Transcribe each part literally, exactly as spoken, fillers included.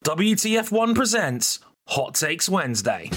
W T F one presents Hot Takes Wednesday.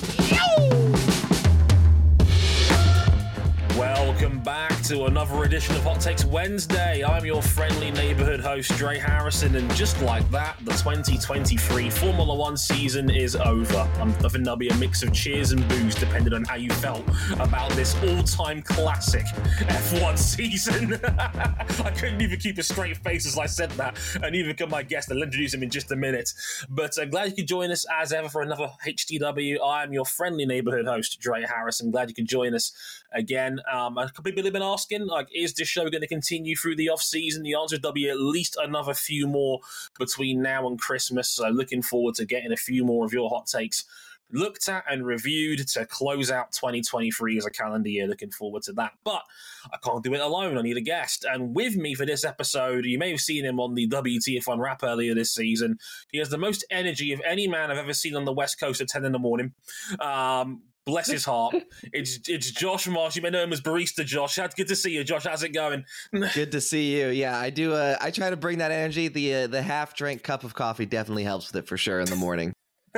Welcome back to another edition of Hot Takes Wednesday. I'm your friendly neighborhood host, Dre Harrison, and just like that, the twenty twenty-three Formula One season is over. I'm, I think there'll be a mix of cheers and boos depending on how you felt about this all-time classic F one season. I couldn't even keep a straight face as I said that, and neither can my guest. I'll introduce him in just a minute. But I'm glad you could join us as ever for another H T W. I am your friendly neighborhood host, Dre Harrison. Glad you could join us again. Um, a couple of people have been asking, like, is this show going to continue through the off-season? The answer is there'll be at least another few more between now and Christmas, so looking forward to getting a few more of your hot takes looked at and reviewed to close out twenty twenty-three as a calendar year. Looking forward to that. But I can't do it alone. I need a guest. And with me for this episode, you may have seen him on the W T F one wrap earlier this season. He has the most energy of any man I've ever seen on the West Coast at ten in the morning. Um... Bless his heart. It's it's Josh Marsh. You may know him as Barista Josh. Good to see you, Josh. How's it going? Good to see you. Yeah, I do. Uh, I try to bring that energy. The uh, the half drink cup of coffee definitely helps with it for sure in the morning.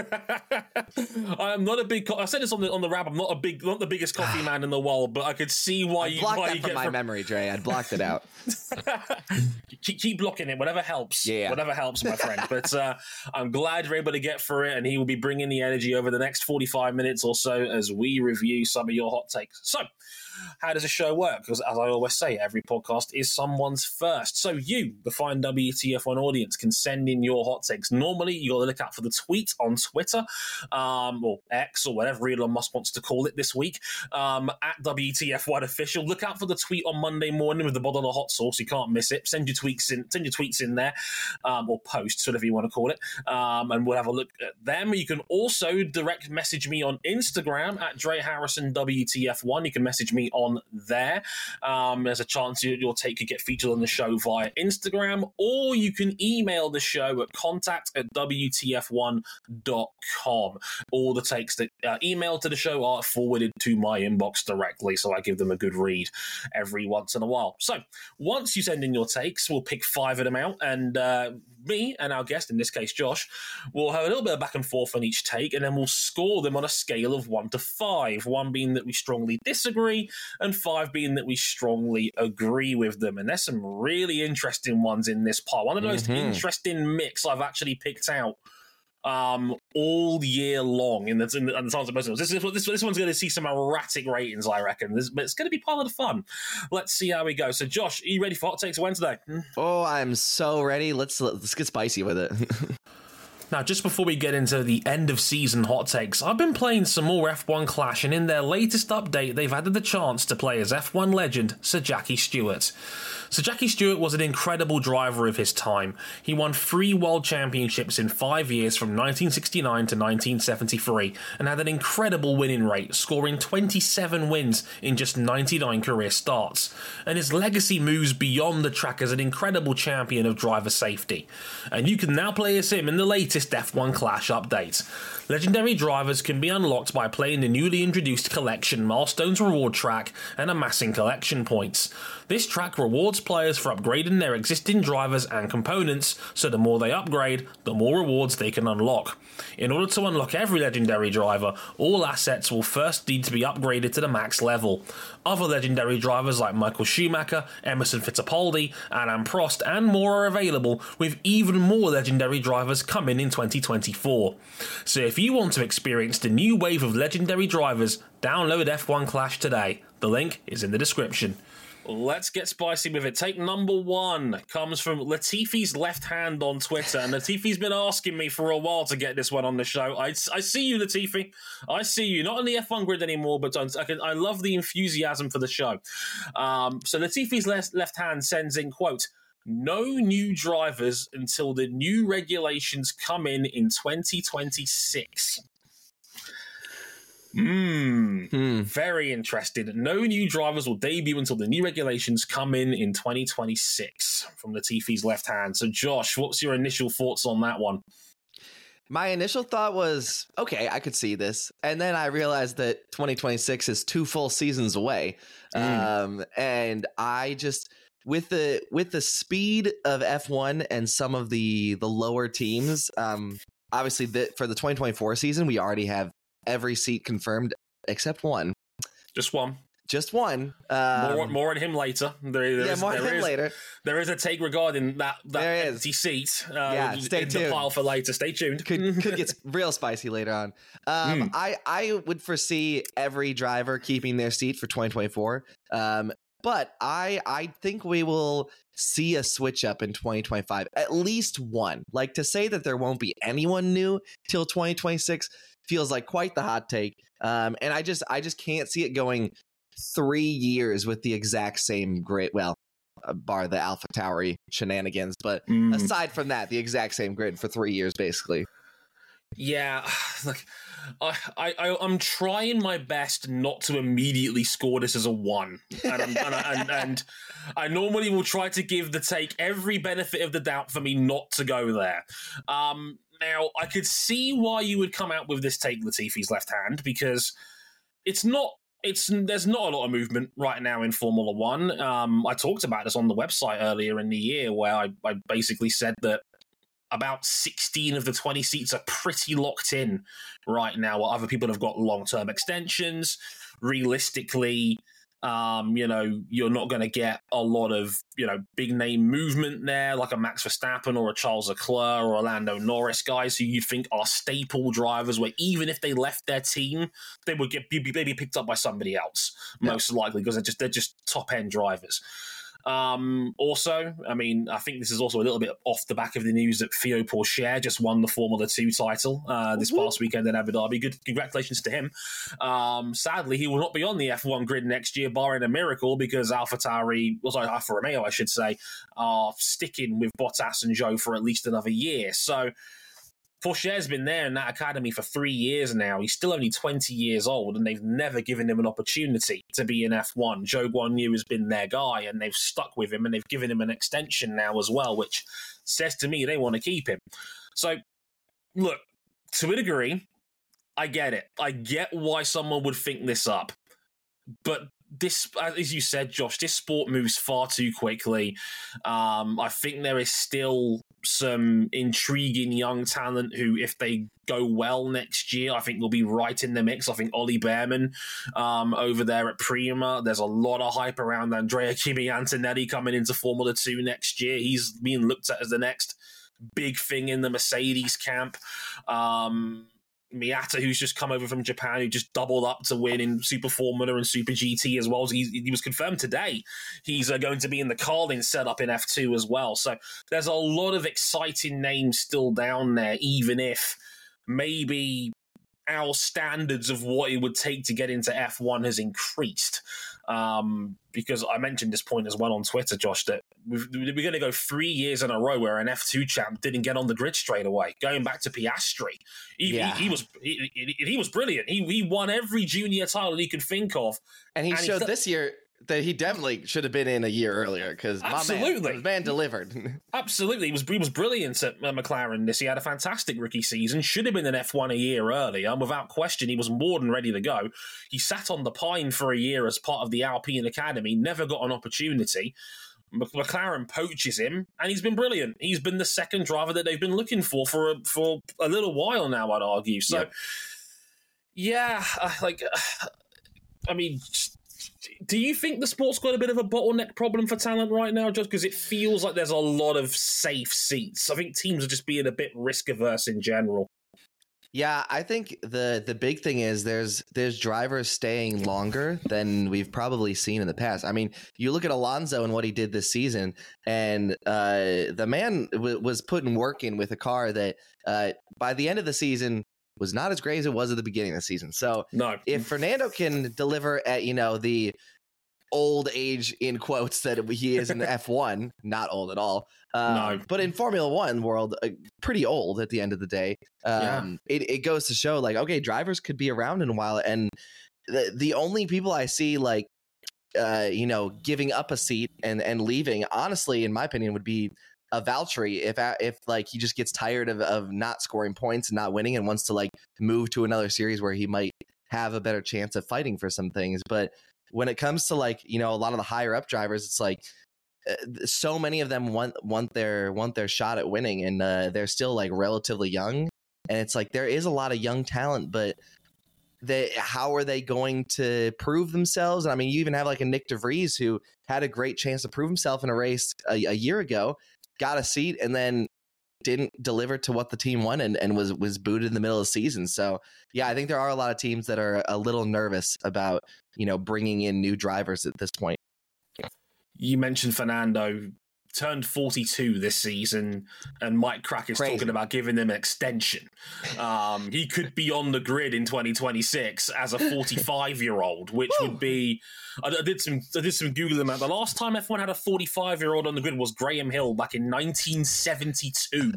I'm not a big. Co- I said this on the on the wrap. I'm not a big, not the biggest coffee man in the world, but I could see why I you. blocked why that you from get my from... memory, Dre. I blocked it out. keep, keep blocking it. Whatever helps. Yeah, whatever helps, my friend. But uh, I'm glad you're able to get through it, and he will be bringing the energy over the next forty-five minutes or so as we review some of your hot takes. So, how does the show work? Because as I always say, every podcast is someone's first. So you, the fine W T F one audience, can send in your hot takes. Normally, you got to look out for the tweet on Twitter, um, or X, or whatever Elon Musk wants to call it this week, um, at W T F one official. Look out for the tweet on Monday morning with the bottle of hot sauce. You can't miss it. Send your tweets in, send your tweets in there, um, or posts, whatever you want to call it, um, and we'll have a look at them. You can also direct message me on Instagram at Dre Harrison W T F one. You can message me on there. Um, there's a chance you, your take could get featured on the show via Instagram, or you can email the show at contact at W T F one dot com. All the takes that uh, emailed to the show are forwarded to my inbox directly, so I give them a good read every once in a while. So once you send in your takes, we'll pick five of them out, and uh, me and our guest, in this case Josh, will have a little bit of back and forth on each take, and then we'll score them on a scale of one to five, one being that we strongly disagree and five being that we strongly agree with them. And there's some really interesting ones in this part. One of the most mm-hmm. interesting mix I've actually picked out um, all year long in the, in the, in the times of this, this, this, this one's going to see some erratic ratings, I reckon. This, but it's going to be part of the fun. Let's see how we go. So, Josh, are you ready for Hot Takes Wednesday? Oh, I'm so ready. Let's let's get spicy with it. Now, just before we get into the end-of-season hot takes, I've been playing some more F one Clash, and in their latest update, they've added the chance to play as F one legend Sir Jackie Stewart. Sir Jackie Stewart was an incredible driver of his time. He won three world championships in five years from nineteen sixty-nine to nineteen seventy-three, and had an incredible winning rate, scoring twenty-seven wins in just ninety-nine career starts. And his legacy moves beyond the track as an incredible champion of driver safety. And you can now play as him in the latest F one Clash update. Legendary drivers can be unlocked by playing the newly introduced Collection Milestones reward track and amassing collection points. This track rewards players for upgrading their existing drivers and components, so the more they upgrade, the more rewards they can unlock. In order to unlock every legendary driver, all assets will first need to be upgraded to the max level. Other legendary drivers like Michael Schumacher, Emerson Fittipaldi, Alain Prost and more are available, with even more legendary drivers coming in twenty twenty-four. So if you want to experience the new wave of legendary drivers, download F one Clash today. The link is in the description. Let's get spicy with it. Take number one comes from Latifi's Left Hand on Twitter, and Latifi's been asking me for a while to get this one on the show. I, I see you, Latifi. I see you. Not on the F one grid anymore, but I, can, I love the enthusiasm for the show. Um, so Latifi's left, left Hand sends in, quote, "No new drivers until the new regulations come in in twenty twenty-six. Hmm. Hmm. Very interested. No new drivers will debut until the new regulations come in in twenty twenty-six. From Latifi's Left Hand. So, Josh, what's your initial thoughts on that one? My initial thought was, okay, I could see this. And then I realized that twenty twenty-six is two full seasons away. Mm. Um, and I just... With the with the speed of F one and some of the the lower teams, um, obviously the, for the twenty twenty-four season, we already have every seat confirmed except one. Just one. Just one. Um, more, more on him later. There, there yeah, is, more on him is, later. There is a take regarding that that there empty is. seat. Uh, yeah, stay in tuned. The pile for later. Stay tuned. Could could get real spicy later on. Um, mm. I I would foresee every driver keeping their seat for twenty twenty-four. Um, but I I think we will see a switch up in twenty twenty-five. At least one. Like, to say that there won't be anyone new till twenty twenty-six feels like quite the hot take. Um, and I just I just can't see it going three years with the exact same grid. Well, uh, bar the AlphaTauri shenanigans, but mm. aside from that, the exact same grid for three years, basically. Yeah, like I, I, I'm trying my best not to immediately score this as a one, and, I'm, and, I, and, and I normally will try to give the take every benefit of the doubt for me not to go there. Um, now, I could see why you would come out with this take, Latifi's left hand, because it's not. It's there's not a lot of movement right now in Formula One. Um, I talked about this on the website earlier in the year, where I, I basically said that about sixteen of the twenty seats are pretty locked in right now, while other people have got long-term extensions. Realistically, um, you know, you're not going to get a lot of, you know, big-name movement there, like a Max Verstappen or a Charles Leclerc or Lando Norris, guys who you think are staple drivers, where even if they left their team, they would get maybe picked up by somebody else, yeah. most likely, because they're just they're just top-end drivers. Um, also, I mean, I think this is also a little bit off the back of the news that Theo Pourchaire just won the Formula two title uh, this mm-hmm. past weekend in Abu Dhabi. Good, congratulations to him. Um, sadly, he will not be on the F one grid next year, barring a miracle, because AlphaTauri, well, sorry, Alfa Romeo, I should say, are sticking with Bottas and Zhou for at least another year. So Pourchaire's been there in that academy for three years now. He's still only twenty years old, and they've never given him an opportunity to be in F one. Zhou Guanyu has been their guy, and they've stuck with him, and they've given him an extension now as well, which says to me they want to keep him. So, look, to a degree, I get it. I get why someone would think this up. But this, as you said, Josh, this sport moves far too quickly. Um, I think there is still some intriguing young talent who, if they go well next year, I think will be right in the mix. I think Ollie Behrman um, over there at Prima, there's a lot of hype around Andrea Kimi Antonelli coming into Formula two next year. He's being looked at as the next big thing in the Mercedes camp. Um, Miata, who's just come over from Japan, who just doubled up to win in Super Formula and Super G T as well. He, he was confirmed today he's uh, going to be in the Carlin setup in F two as well. So there's a lot of exciting names still down there, even if maybe our standards of what it would take to get into F one has increased. Um, because I mentioned this point as well on Twitter, Josh, that we've, we're going to go three years in a row where an F two champ didn't get on the grid straight away. Going back to Piastri, he, yeah. he, he was he, he, he was brilliant. He he won every junior title he could think of, and he and showed he th- this year that he definitely should have been in a year earlier, because absolutely, my man, his man delivered. Absolutely, he was he was brilliant at uh, McLaren this. He had a fantastic rookie season. Should have been in F one a year earlier, and without question, he was more than ready to go. He sat on the pine for a year as part of the Alpine Academy, never got an opportunity. McLaren poaches him, and he's been brilliant. He's been the second driver that they've been looking for for a, for a little while now, I'd argue. So, yep. yeah, uh, like, uh, I mean. Do you think the sport's got a bit of a bottleneck problem for talent right now, just because it feels like there's a lot of safe seats? I think teams are just being a bit risk averse in general. Yeah, I think the the big thing is there's there's drivers staying longer than we've probably seen in the past. I mean, you look at Alonso and what he did this season, and uh, the man w- was putting work in with a car that uh, by the end of the season was not as great as it was at the beginning of the season. So no. if Fernando can deliver at, you know, the old age in quotes that he is in F one, not old at all, um, no. but in Formula One world, uh, pretty old at the end of the day. Um, yeah. it, it goes to show, like, okay, drivers could be around in a while. And the, the only people I see, like, uh, you know, giving up a seat and, and leaving, honestly, in my opinion, would be a Valtteri, if if like he just gets tired of, of not scoring points and not winning and wants to like move to another series where he might have a better chance of fighting for some things. But when it comes to, like, you know, a lot of the higher up drivers, it's like uh, so many of them want want their want their shot at winning, and uh, they're still like relatively young. And it's like there is a lot of young talent, but they, how are they going to prove themselves? And I mean, you even have like a Nick DeVries who had a great chance to prove himself in a race a, a year ago, got a seat, and then didn't deliver to what the team wanted and, and was was booted in the middle of the season. So yeah, I think there are a lot of teams that are a little nervous about, you know, bringing in new drivers at this point. You mentioned Fernando turned forty-two this season, and Mike Krack is Crazy. talking about giving him an extension. Um, he could be on the grid in twenty twenty-six as a forty-five-year-old, which would be. I did some. I did some googling. The last time F one had a forty-five-year-old on the grid was Graham Hill back in nineteen seventy-two.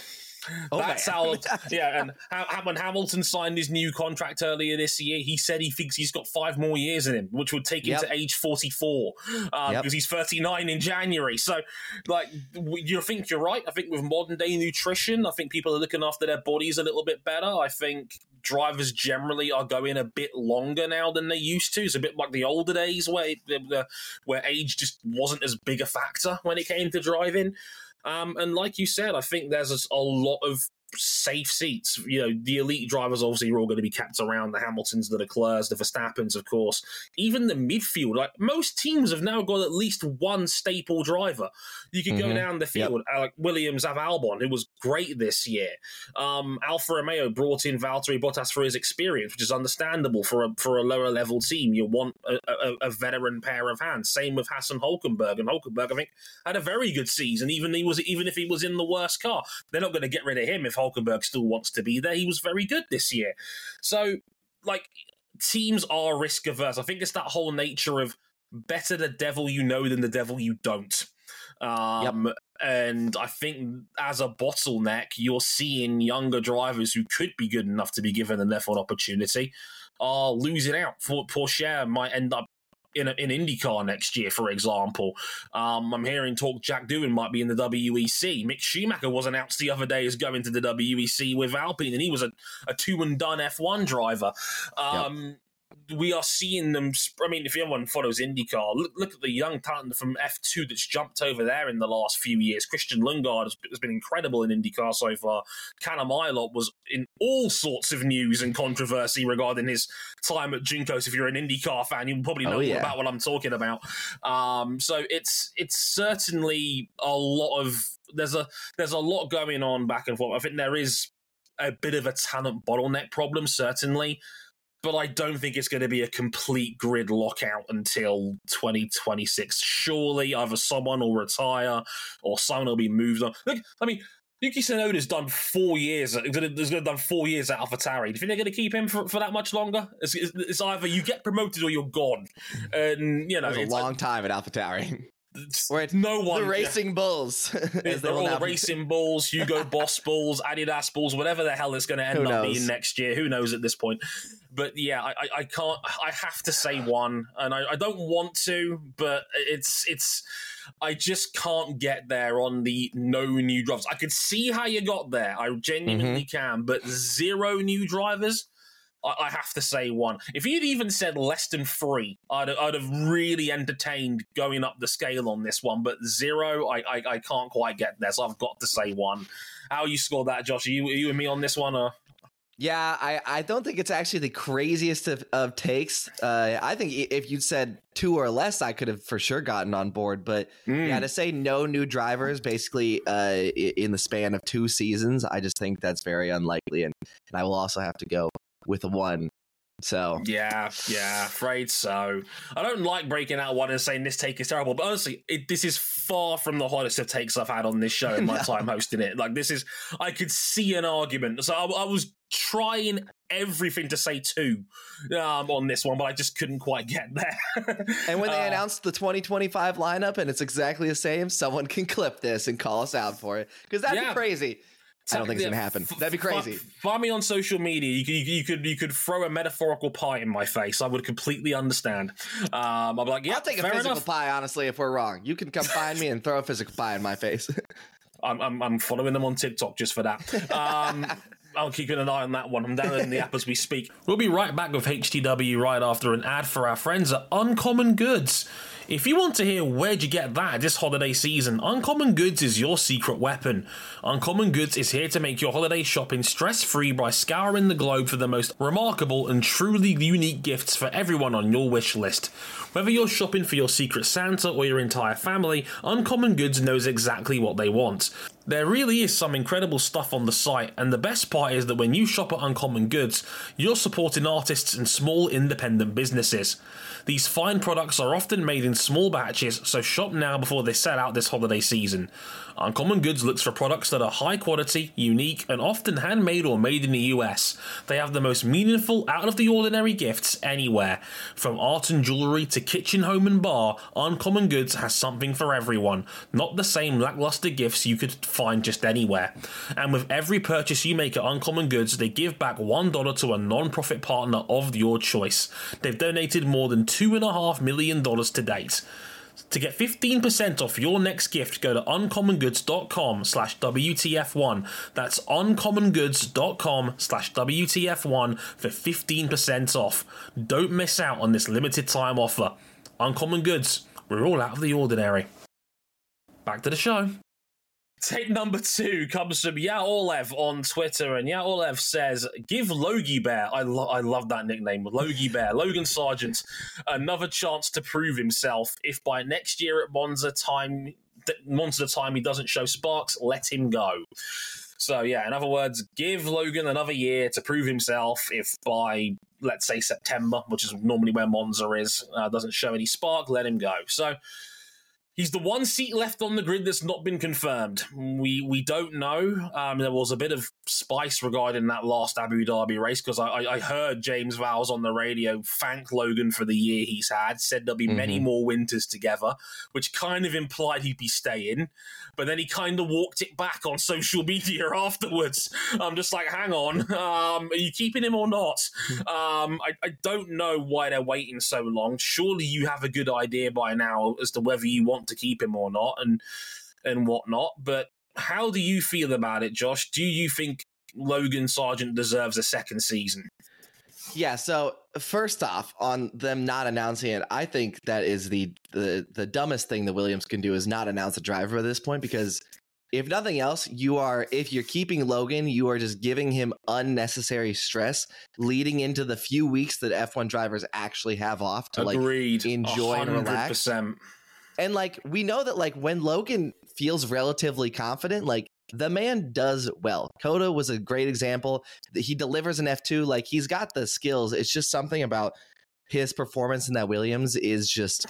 Oh, That's man. how, yeah. And how, when Hamilton signed his new contract earlier this year, he said he thinks he's got five more years in him, which would take him yep. to age forty-four uh, yep. because he's thirty-nine in January. So, like, you think you're right. I think with modern day nutrition, I think people are looking after their bodies a little bit better. I think drivers generally are going a bit longer now than they used to. It's a bit like the older days where where age just wasn't as big a factor when it came to driving. Um, and like you said, I think there's a, a lot of safe seats. You know, the elite drivers obviously are all going to be kept around, the Hamiltons, the Leclercs, the Verstappens, of course. Even the midfield, like most teams have now got at least one staple driver. You could mm-hmm. go down the field, yep. like Williams have Albon, who was great this year. Um, Alfa Romeo brought in Valtteri Bottas for his experience, which is understandable for a for a lower level team. You want a, a, a veteran pair of hands. Same with Hassan Hulkenberg, and Hulkenberg, I think, had a very good season. Even he was, even if he was in the worst car, they're not going to get rid of him if Hulkenberg still wants to be there. He was very good this year. So, like, teams are risk averse. I think it's that whole nature of better the devil you know than the devil you don't. Um, yep. And I think as a bottleneck, you're seeing younger drivers who could be good enough to be given an F one opportunity are losing out. For Porsche might end up in a, in IndyCar next year, for example. Um, I'm hearing talk Jack Doohan might be in the W E C. Mick Schumacher was announced the other day as going to the W E C with Alpine, and he was a, a two-and-done F one driver. Um, yep. We are seeing them. I mean, if anyone follows IndyCar, look, look at the young talent from F two that's jumped over there in the last few years. Christian Lundgaard has, has been incredible in IndyCar so far. Callum Ilott was in all sorts of news and controversy regarding his time at Juncos. If you're an IndyCar fan, you probably know oh, yeah. all about what I'm talking about. Um, so it's it's certainly a lot of there's a there's a lot going on back and forth. I think there is a bit of a talent bottleneck problem, certainly. But I don't think it's going to be a complete grid lockout until twenty twenty-six. Surely either someone will retire or someone will be moved on. Look, I mean, Yuki Tsunoda's done four years. He's going to have done four years at AlphaTauri. Do you think they're going to keep him for, for that much longer? It's, it's either you get promoted or you're gone. And you know, it's a it's long like, time at AlphaTauri. Where it's no one, the Racing yeah. Bulls. They're all the Racing Bulls, Hugo Boss Bulls, Adidas Bulls, whatever the hell it's going to end up being next year. Who knows at this point? But yeah, I, I can't. I have to say one, and I, I don't want to, but it's it's. I just can't get there on the no new drivers. I could see how you got there. I genuinely mm-hmm. can, but zero new drivers. I have to say one. If you'd even said less than three, I'd, I'd have really entertained going up the scale on this one. But zero, I, I, I can't quite get there, so I've got to say one. How you scored that, Josh? Are you, are you and me on this one? Or? Yeah, I, I don't think it's actually the craziest of, of takes. Uh, I think if you'd said two or less, I could have for sure gotten on board. But mm. yeah, to say no new drivers basically uh, in the span of two seasons, I just think that's very unlikely. And, and I will also have to go with a one. So yeah, yeah, afraid so. I don't like breaking out one and saying this take is terrible, but honestly, it, this is far from the hottest of takes I've had on this show in my no. time hosting it. Like this is, I could see an argument. So I, I was trying everything to say two um, on this one, but I just couldn't quite get there. And when they uh, announced the twenty twenty-five lineup and it's exactly the same, someone can clip this and call us out for it because that'd yeah. be crazy. I don't think it's gonna happen. That'd be crazy. Find me on social media. You could, you could, you could throw a metaphorical pie in my face. I would completely understand. Um, I'm like, yeah, I'll take a physical enough. pie. Honestly, if we're wrong, you can come find me and throw a physical pie in my face. I'm, I'm, I'm following them on TikTok just for that. Um, I'll keep an eye on that one. I'm downloading the app as we speak. We'll be right back with H T W right after an ad for our friends at Uncommon Goods. If you want to hear where'd you get that this holiday season, Uncommon Goods is your secret weapon. Uncommon Goods is here to make your holiday shopping stress-free by scouring the globe for the most remarkable and truly unique gifts for everyone on your wish list. Whether you're shopping for your secret Santa or your entire family, Uncommon Goods knows exactly what they want. There really is some incredible stuff on the site, and the best part is that when you shop at Uncommon Goods, you're supporting artists and small independent businesses. These fine products are often made in small batches, so shop now before they sell out this holiday season. Uncommon Goods looks for products that are high quality, unique, and often handmade or made in the U S. They have the most meaningful, out-of-the-ordinary gifts anywhere. From art and jewellery to kitchen, home and bar, Uncommon Goods has something for everyone, not the same lackluster gifts you could find just anywhere. And with every purchase you make at Uncommon Goods, they give back one dollar to a non-profit partner of your choice. They've donated more than two point five million dollars to date. To get fifteen percent off your next gift, go to uncommongoods.com slash WTF1. That's uncommongoods.com slash WTF1 for fifteen percent off. Don't miss out on this limited time offer. Uncommon Goods, we're all out of the ordinary. Back to the show. Take number two comes from Yaolev on Twitter, and Yaolev says, give Logie Bear, I, lo- I love that nickname, Logie Bear, Logan Sargent, another chance to prove himself. If by next year at Monza time, Monza time he doesn't show sparks, let him go. So yeah, in other words, give Logan another year to prove himself. If by, let's say, September, which is normally where Monza is, uh, doesn't show any spark, let him go. So he's the one seat left on the grid that's not been confirmed. We we don't know. Um, there was a bit of spice regarding that last Abu Dhabi race because I, I heard James Vowles on the radio thank Logan for the year he's had, said there'll be mm-hmm. many more winters together, which kind of implied he'd be staying. But then he kind of walked it back on social media afterwards. I'm just like, hang on, um, are you keeping him or not? Um, I, I don't know why they're waiting so long. Surely you have a good idea by now as to whether you want to keep him or not and and whatnot. But how do you feel about it, Josh? Do you think Logan Sargent deserves a second season? Yeah, so first off, on them not announcing it, I think that is the, the the dumbest thing that Williams can do is not announce a driver at this point, because if nothing else, you are if you're keeping Logan, you are just giving him unnecessary stress leading into the few weeks that F one drivers actually have off to Agreed. like enjoy and relax. And like we know that like when Logan feels relatively confident, like the man does well. Coda was a great example. He delivers an F two. Like he's got the skills. It's just something about his performance in that Williams is just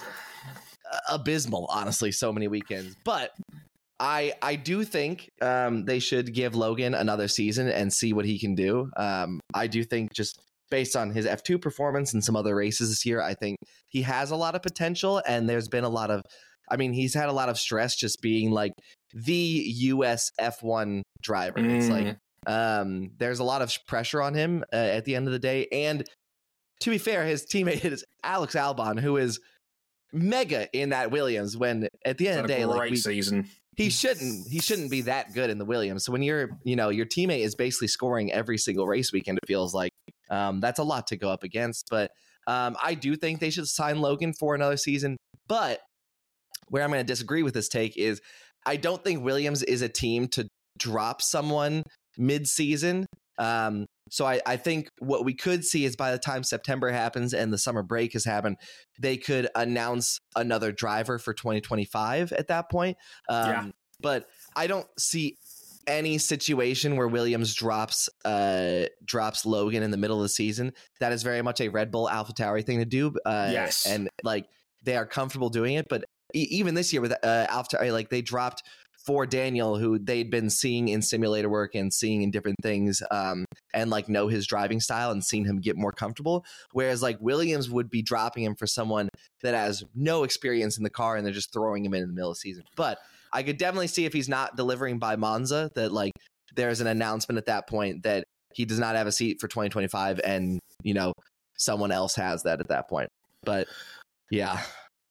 abysmal, honestly, so many weekends. But I I do think um, they should give Logan another season and see what he can do. Um, I do think just based on his F two performance and some other races this year, I think he has a lot of potential. And there's been a lot of, I mean, he's had a lot of stress just being like the U S F one driver. Mm. It's like um, there's a lot of pressure on him uh, at the end of the day. And to be fair, his teammate is Alex Albon, who is mega in that Williams. When at the end of the day, like we, season. he shouldn't he shouldn't be that good in the Williams. So when you're, you know, your teammate is basically scoring every single race weekend, it feels like um, that's a lot to go up against. But um, I do think they should sign Logan for another season. But where I'm going to disagree with this take is I don't think Williams is a team to drop someone mid-season. Um, so I, I think what we could see is by the time September happens and the summer break has happened, they could announce another driver for twenty twenty-five at that point. Um, yeah. But I don't see any situation where Williams drops uh, drops Logan in the middle of the season. That is very much a Red Bull AlphaTauri thing to do. Uh, yes. And like they are comfortable doing it, but even this year with uh, AlphaTauri, like they dropped for Daniel, who they'd been seeing in simulator work and seeing in different things, um, and like know his driving style and seen him get more comfortable. Whereas like Williams would be dropping him for someone that has no experience in the car and they're just throwing him in, in the middle of the season. But I could definitely see if he's not delivering by Monza that like there's an announcement at that point that he does not have a seat for twenty twenty-five and, you know, someone else has that at that point. But yeah.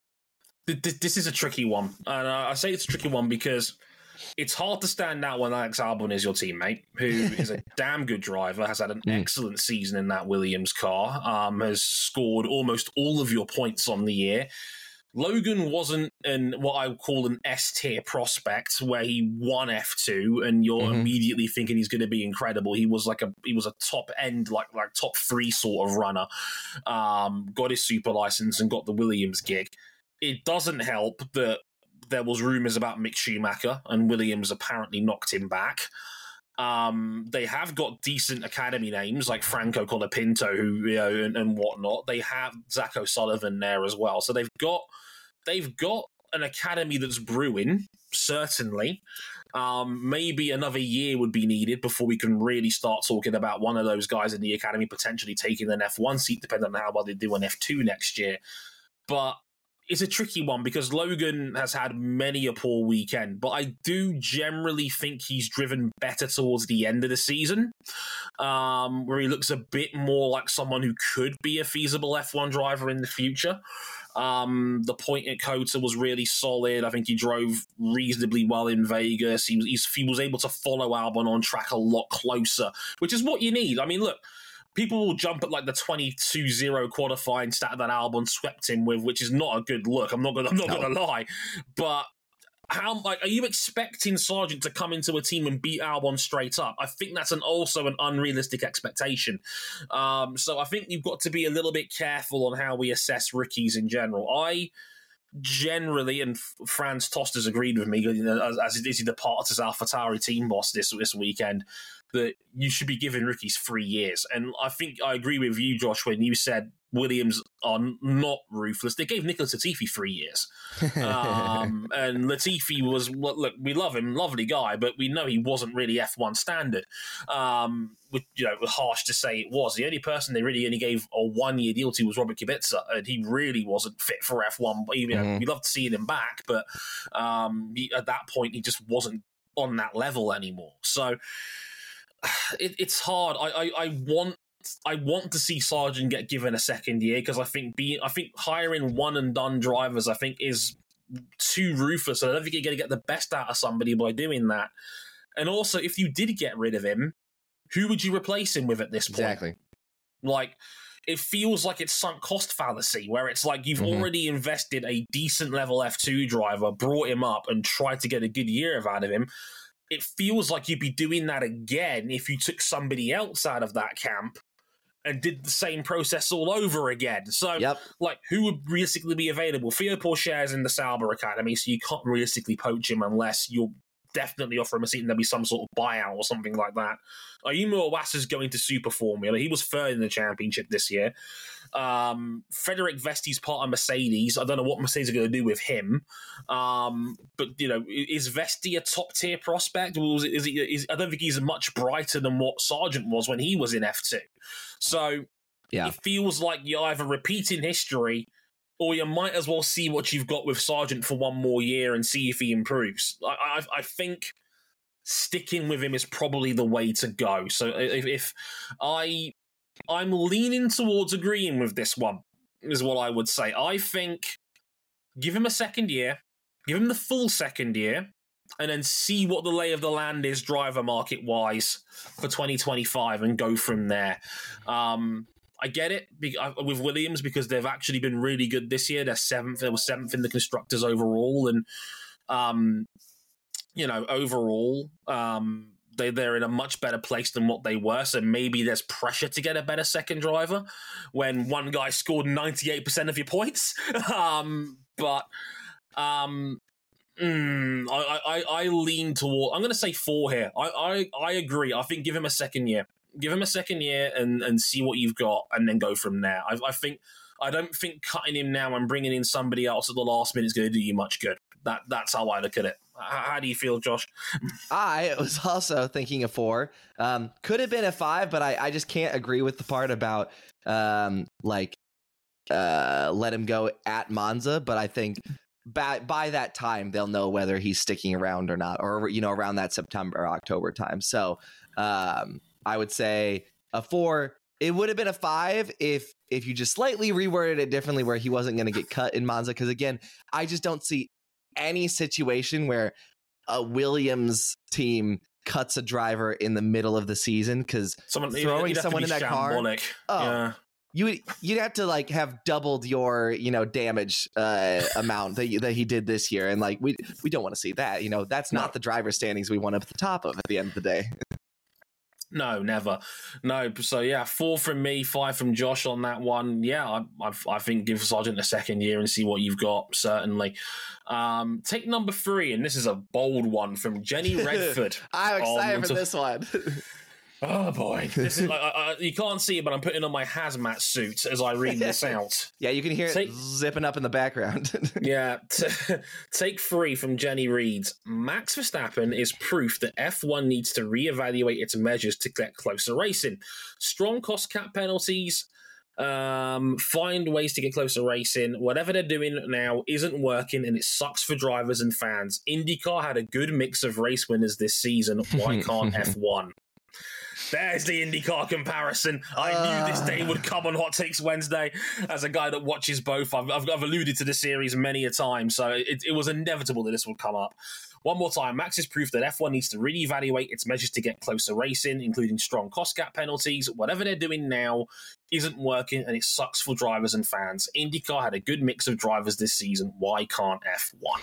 This is a tricky one. And I say it's a tricky one because it's hard to stand out when Alex Albon is your teammate, who is a damn good driver, has had an mm. excellent season in that Williams car, um, has scored almost all of your points on the year. Logan wasn't an what I would call an S-tier prospect where he won F two and you're mm-hmm. immediately thinking he's going to be incredible. He was like a he was a top end, like like top three sort of runner. Um, got his super license and got the Williams gig. It doesn't help that there was rumors about Mick Schumacher and Williams apparently knocked him back. Um, they have got decent academy names like Franco Colapinto, who you know, and, and whatnot. They have Zach O'Sullivan there as well, so they've got they've got an academy that's brewing. Certainly, um, maybe another year would be needed before we can really start talking about one of those guys in the academy potentially taking an F one seat, depending on how well they do an F two next year. But it's a tricky one because Logan has had many a poor weekend, but I do generally think he's driven better towards the end of the season, um, where he looks a bit more like someone who could be a feasible F one driver in the future. Um, the point at COTA was really solid. I think he drove reasonably well in Vegas. He was, he's, he was able to follow Albon on track a lot closer, which is what you need. I mean, look, people will jump at like the twenty-two zero qualifying stat that Albon swept him with, which is not a good look. I'm not gonna, I'm not no. gonna lie, but how like are you expecting Sargent to come into a team and beat Albon straight up? I think that's an also an unrealistic expectation. Um, so I think you've got to be a little bit careful on how we assess rookies in general. I generally, and Franz Tost has agreed with me, you know, as, as he departs as AlphaTauri team boss this this weekend, that you should be giving rookies three years. And I think I agree with you, Josh, when you said Williams are not ruthless. They gave Nicholas Latifi three years. Um, and Latifi was, look, we love him, lovely guy, but we know he wasn't really F one standard. Um, with, you know, harsh to say it was. The only person they really only gave a one-year deal to was Robert Kubica, and he really wasn't fit for F one. But, you know, mm-hmm. we loved seeing him back, but um, he, at that point, he just wasn't on that level anymore. So it, it's hard. I, I, I want I want to see Sargent get given a second year because I think being I think hiring one and done drivers I think is too ruthless. I don't think you're going to get the best out of somebody by doing that. And also, if you did get rid of him, who would you replace him with at this point? Exactly. Like, it feels like it's sunk cost fallacy, where it's like you've mm-hmm. already invested a decent level F two driver, brought him up, and tried to get a good year out of him. It feels like you'd be doing that again if you took somebody else out of that camp and did the same process all over again. So, yep. like, who would realistically be available? Theo Pourchaire is in the Sauber Academy, so you can't realistically poach him unless you'll definitely offer him a seat and there'll be some sort of buyout or something like that. Ayumu Iwasa's going to Super Formula. He was third in the championship this year. Um, Frederick Vesti's part of Mercedes. I don't know what Mercedes are going to do with him. Um, but, you know, is Vesti a top-tier prospect? Or is, is he, is, I don't think he's much brighter than what Sargent was when he was in F two. So yeah. It feels like you're either repeating history or you might as well see what you've got with Sargent for one more year and see if he improves. I, I, I think sticking with him is probably the way to go. So if, if I... I'm leaning towards agreeing with this one, is what I would say. I think give him a second year, give him the full second year, and then see what the lay of the land is driver market-wise for twenty twenty-five and go from there. Um, I get it with Williams because they've actually been really good this year. They're seventh. They were seventh in the Constructors overall. And, um, you know, overall... Um, They, they're in a much better place than what they were, so maybe there's pressure to get a better second driver when one guy scored ninety-eight percent of your points. um, but um, mm, I, I, I lean toward... I'm going to say four here. I, I, I agree. I think give him a second year. Give him a second year and, and see what you've got and then go from there. I, I think... I don't think cutting him now and bringing in somebody else at the last minute is going to do you much good. That That's how I look at it. How do you feel, Josh? I was also thinking a four. Um, could have been a five, but I, I just can't agree with the part about um, like uh, let him go at Monza. But I think by, by that time, they'll know whether he's sticking around or not, or, you know, around that September or October time. So um, I would say a four. It would have been a five if if you just slightly reworded it differently where he wasn't going to get cut in Monza. Because, again, I just don't see any situation where a Williams team cuts a driver in the middle of the season because throwing someone in that car. Oh, yeah. You would, you'd have to like have doubled your, you know, damage uh, amount that you, that he did this year, and like we we don't want to see that. You know, that's not no. the driver standings we want up at the top of at the end of the day. No, never. No, so yeah, four from me, five from Josh on that one. Yeah, I I, I think give Sargent a second year and see what you've got, certainly. Um, take number three, and this is a bold one from Jenny Redford. I'm excited um, for this one. Oh boy, this is, I, I, you can't see it, but I'm putting on my hazmat suit as I read this out. Yeah, you can hear take, it zipping up in the background. yeah, t- take three from Jenny reads, Max Verstappen is proof that F one needs to reevaluate its measures to get closer racing. Strong cost cap penalties, um, find ways to get closer racing. Whatever they're doing now isn't working, and it sucks for drivers and fans. IndyCar had a good mix of race winners this season. Why can't F one? There's the IndyCar comparison. I uh, knew this day would come on Hot Takes Wednesday. As a guy that watches both, I've, I've, I've alluded to the series many a time, so it, it was inevitable that this would come up. One more time, Max is proof that F one needs to really evaluate its measures to get closer racing, including strong cost gap penalties. Whatever they're doing now isn't working, and it sucks for drivers and fans. IndyCar had a good mix of drivers this season. Why can't F one?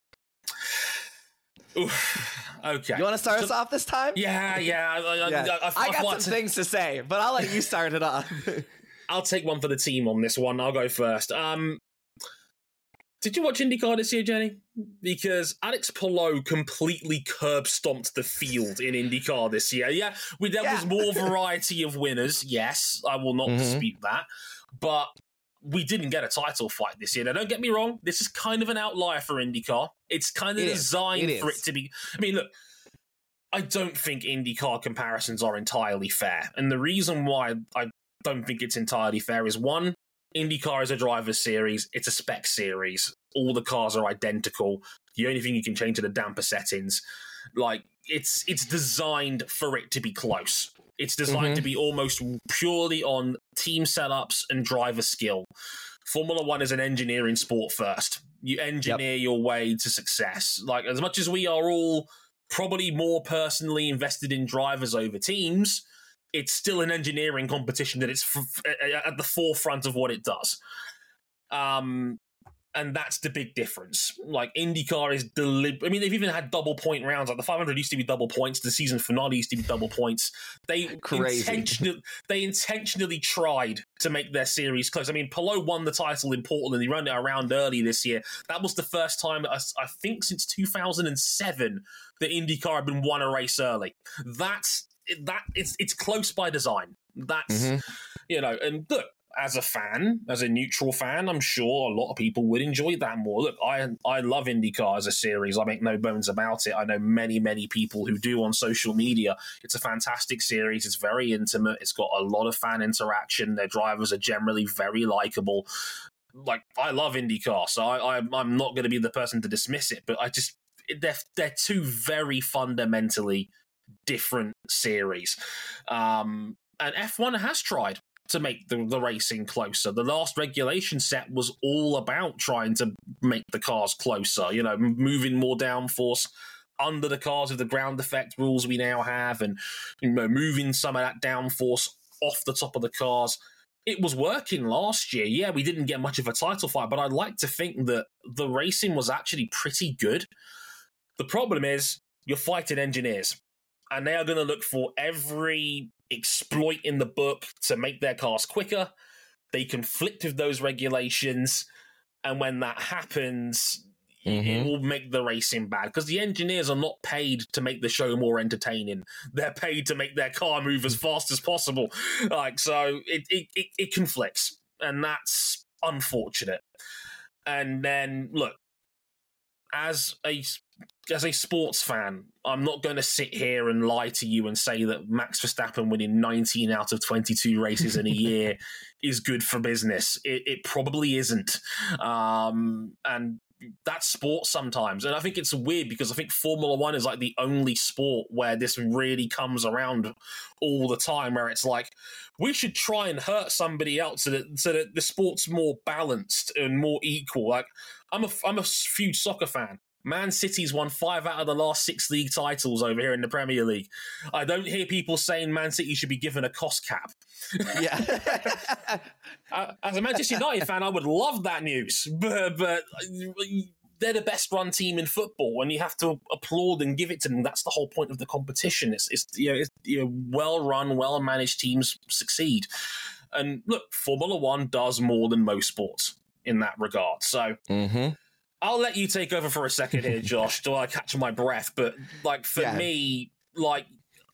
Oof. Okay. You want to start so, us off this time? Yeah, yeah. I, yeah. I, I, I, I got I some to, things to say, but I'll let you start it off. I'll take one for the team on this one. I'll go first. Um, did you watch IndyCar this year, Jenny? Because Alex Palou completely curb stomped the field in IndyCar this year. Yeah, we, there yeah. was more variety of winners. Yes, I will not mm-hmm. dispute that. But we didn't get a title fight this year. Now, don't get me wrong. This is kind of an outlier for IndyCar. It's kind of it designed it for it to be... I mean, look, I don't think IndyCar comparisons are entirely fair. And the reason why I don't think it's entirely fair is, one, IndyCar is a driver's series. It's a spec series. All the cars are identical. The only thing you can change are the damper settings. Like, it's it's designed for it to be close. It's designed mm-hmm. to be almost purely on team setups and driver skill. Formula One is an engineering sport first. You engineer yep. your way to success. Like, as much as we are all probably more personally invested in drivers over teams, it's still an engineering competition that it's f- at the forefront of what it does. Um, and that's the big difference. Like, IndyCar is deliberate. I mean, they've even had double point rounds. Like, the five hundred used to be double points. The season finale used to be double points. They intentionally, they intentionally tried to make their series close. I mean, Palou won the title in Portland. He ran it around early this year. That was the first time, I, I think, since two thousand seven that IndyCar had been won a race early. That's that. It's it's close by design. That's mm-hmm. you know, and look. As a fan, as a neutral fan, I'm sure a lot of people would enjoy that more. Look, I I love IndyCar as a series. I make no bones about it. I know many, many people who do on social media. It's a fantastic series. It's very intimate. It's got a lot of fan interaction. Their drivers are generally very likable. Like, I love IndyCar, so I, I, I'm not going to be the person to dismiss it, but I just, they're, they're two very fundamentally different series. Um, and F one has tried to make the, the racing closer. The last regulation set was all about trying to make the cars closer, you know, moving more downforce under the cars with the ground effect rules we now have, and, you know, moving some of that downforce off the top of the cars. It was working last year. Yeah, we didn't get much of a title fight, but I'd like to think that the racing was actually pretty good. The problem is you're fighting engineers, and they are going to look for every exploit in the book to make their cars quicker. They conflict with those regulations, and when that happens, mm-hmm. it will make the racing bad, because the engineers are not paid to make the show more entertaining. They're paid to make their car move as fast as possible. Like, so it it, it, it conflicts, and that's unfortunate. And then, look, as a as a sports fan, I'm not going to sit here and lie to you and say that Max Verstappen winning nineteen out of twenty-two races in a year is good for business. It, it probably isn't. Um, and that's sports sometimes. And I think it's weird, because I think Formula One is like the only sport where this really comes around all the time, where it's like, we should try and hurt somebody else so that, so that the sport's more balanced and more equal. Like, I'm a, I'm a huge soccer fan. Man City's won five out of the last six league titles over here in the Premier League. I don't hear people saying Man City should be given a cost cap. Yeah. As a Manchester United fan, I would love that news, but, but they're the best run team in football, and you have to applaud and give it to them. That's the whole point of the competition. It's, it's you know, it's, you know, well-run, well-managed teams succeed. And look, Formula One does more than most sports in that regard. So mm-hmm. I'll let you take over for a second here, Josh, till I catch my breath. But like for yeah. me, like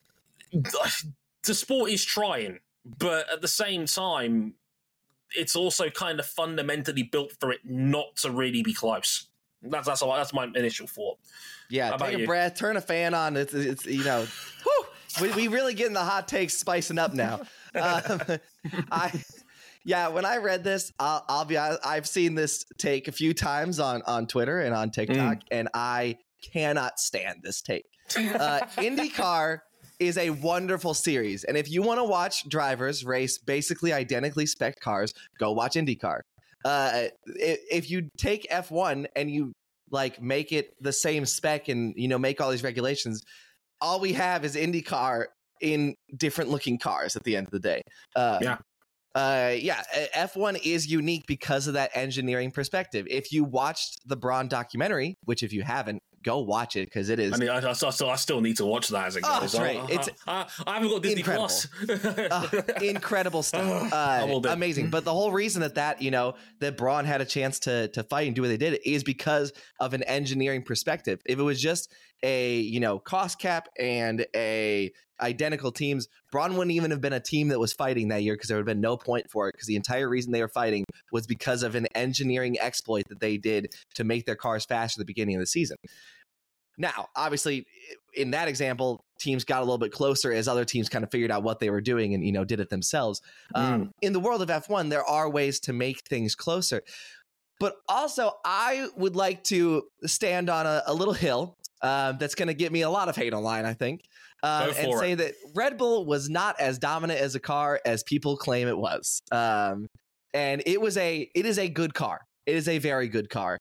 the sport is trying, but at the same time, it's also kind of fundamentally built for it not to really be close. That's that's all, that's my initial thought. Yeah, take a you? breath, turn a fan on. It's, it's you know, whew, we we really getting the hot takes spicing up now. um, I yeah, when I read this, I'll, I'll be honest, I've seen this take a few times on on Twitter and on TikTok, mm. and I cannot stand this take. Uh, IndyCar is a wonderful series, and if you want to watch drivers race basically identically spec cars, go watch IndyCar. Uh, if you take F one and you like make it the same spec and you know make all these regulations, all we have is IndyCar in different looking cars at the end of the day. Uh, yeah. Uh, yeah, F one is unique because of that engineering perspective. If you watched the Brawn documentary, which if you haven't, go watch it because it is. I mean, I, I, still, I still need to watch that as it oh, goes. Right. I, it's I, I, I haven't got Disney incredible. Plus. uh, incredible stuff. Uh, amazing. But the whole reason that that you know that Brawn had a chance to to fight and do what they did is because of an engineering perspective. If it was just a you know cost cap and a identical teams, Brawn wouldn't even have been a team that was fighting that year because there would have been no point for it because the entire reason they were fighting was because of an engineering exploit that they did to make their cars faster at the beginning of the season. Now, obviously, in that example, teams got a little bit closer as other teams kind of figured out what they were doing and, you know, did it themselves. Mm. Um, in the world of F one, there are ways to make things closer. But also, I would like to stand on a, a little hill uh, that's going to get me a lot of hate online, I think, uh, and say it. that Red Bull was not as dominant as a car as people claim it was. Um, and it was a it is a good car. It is a very good car.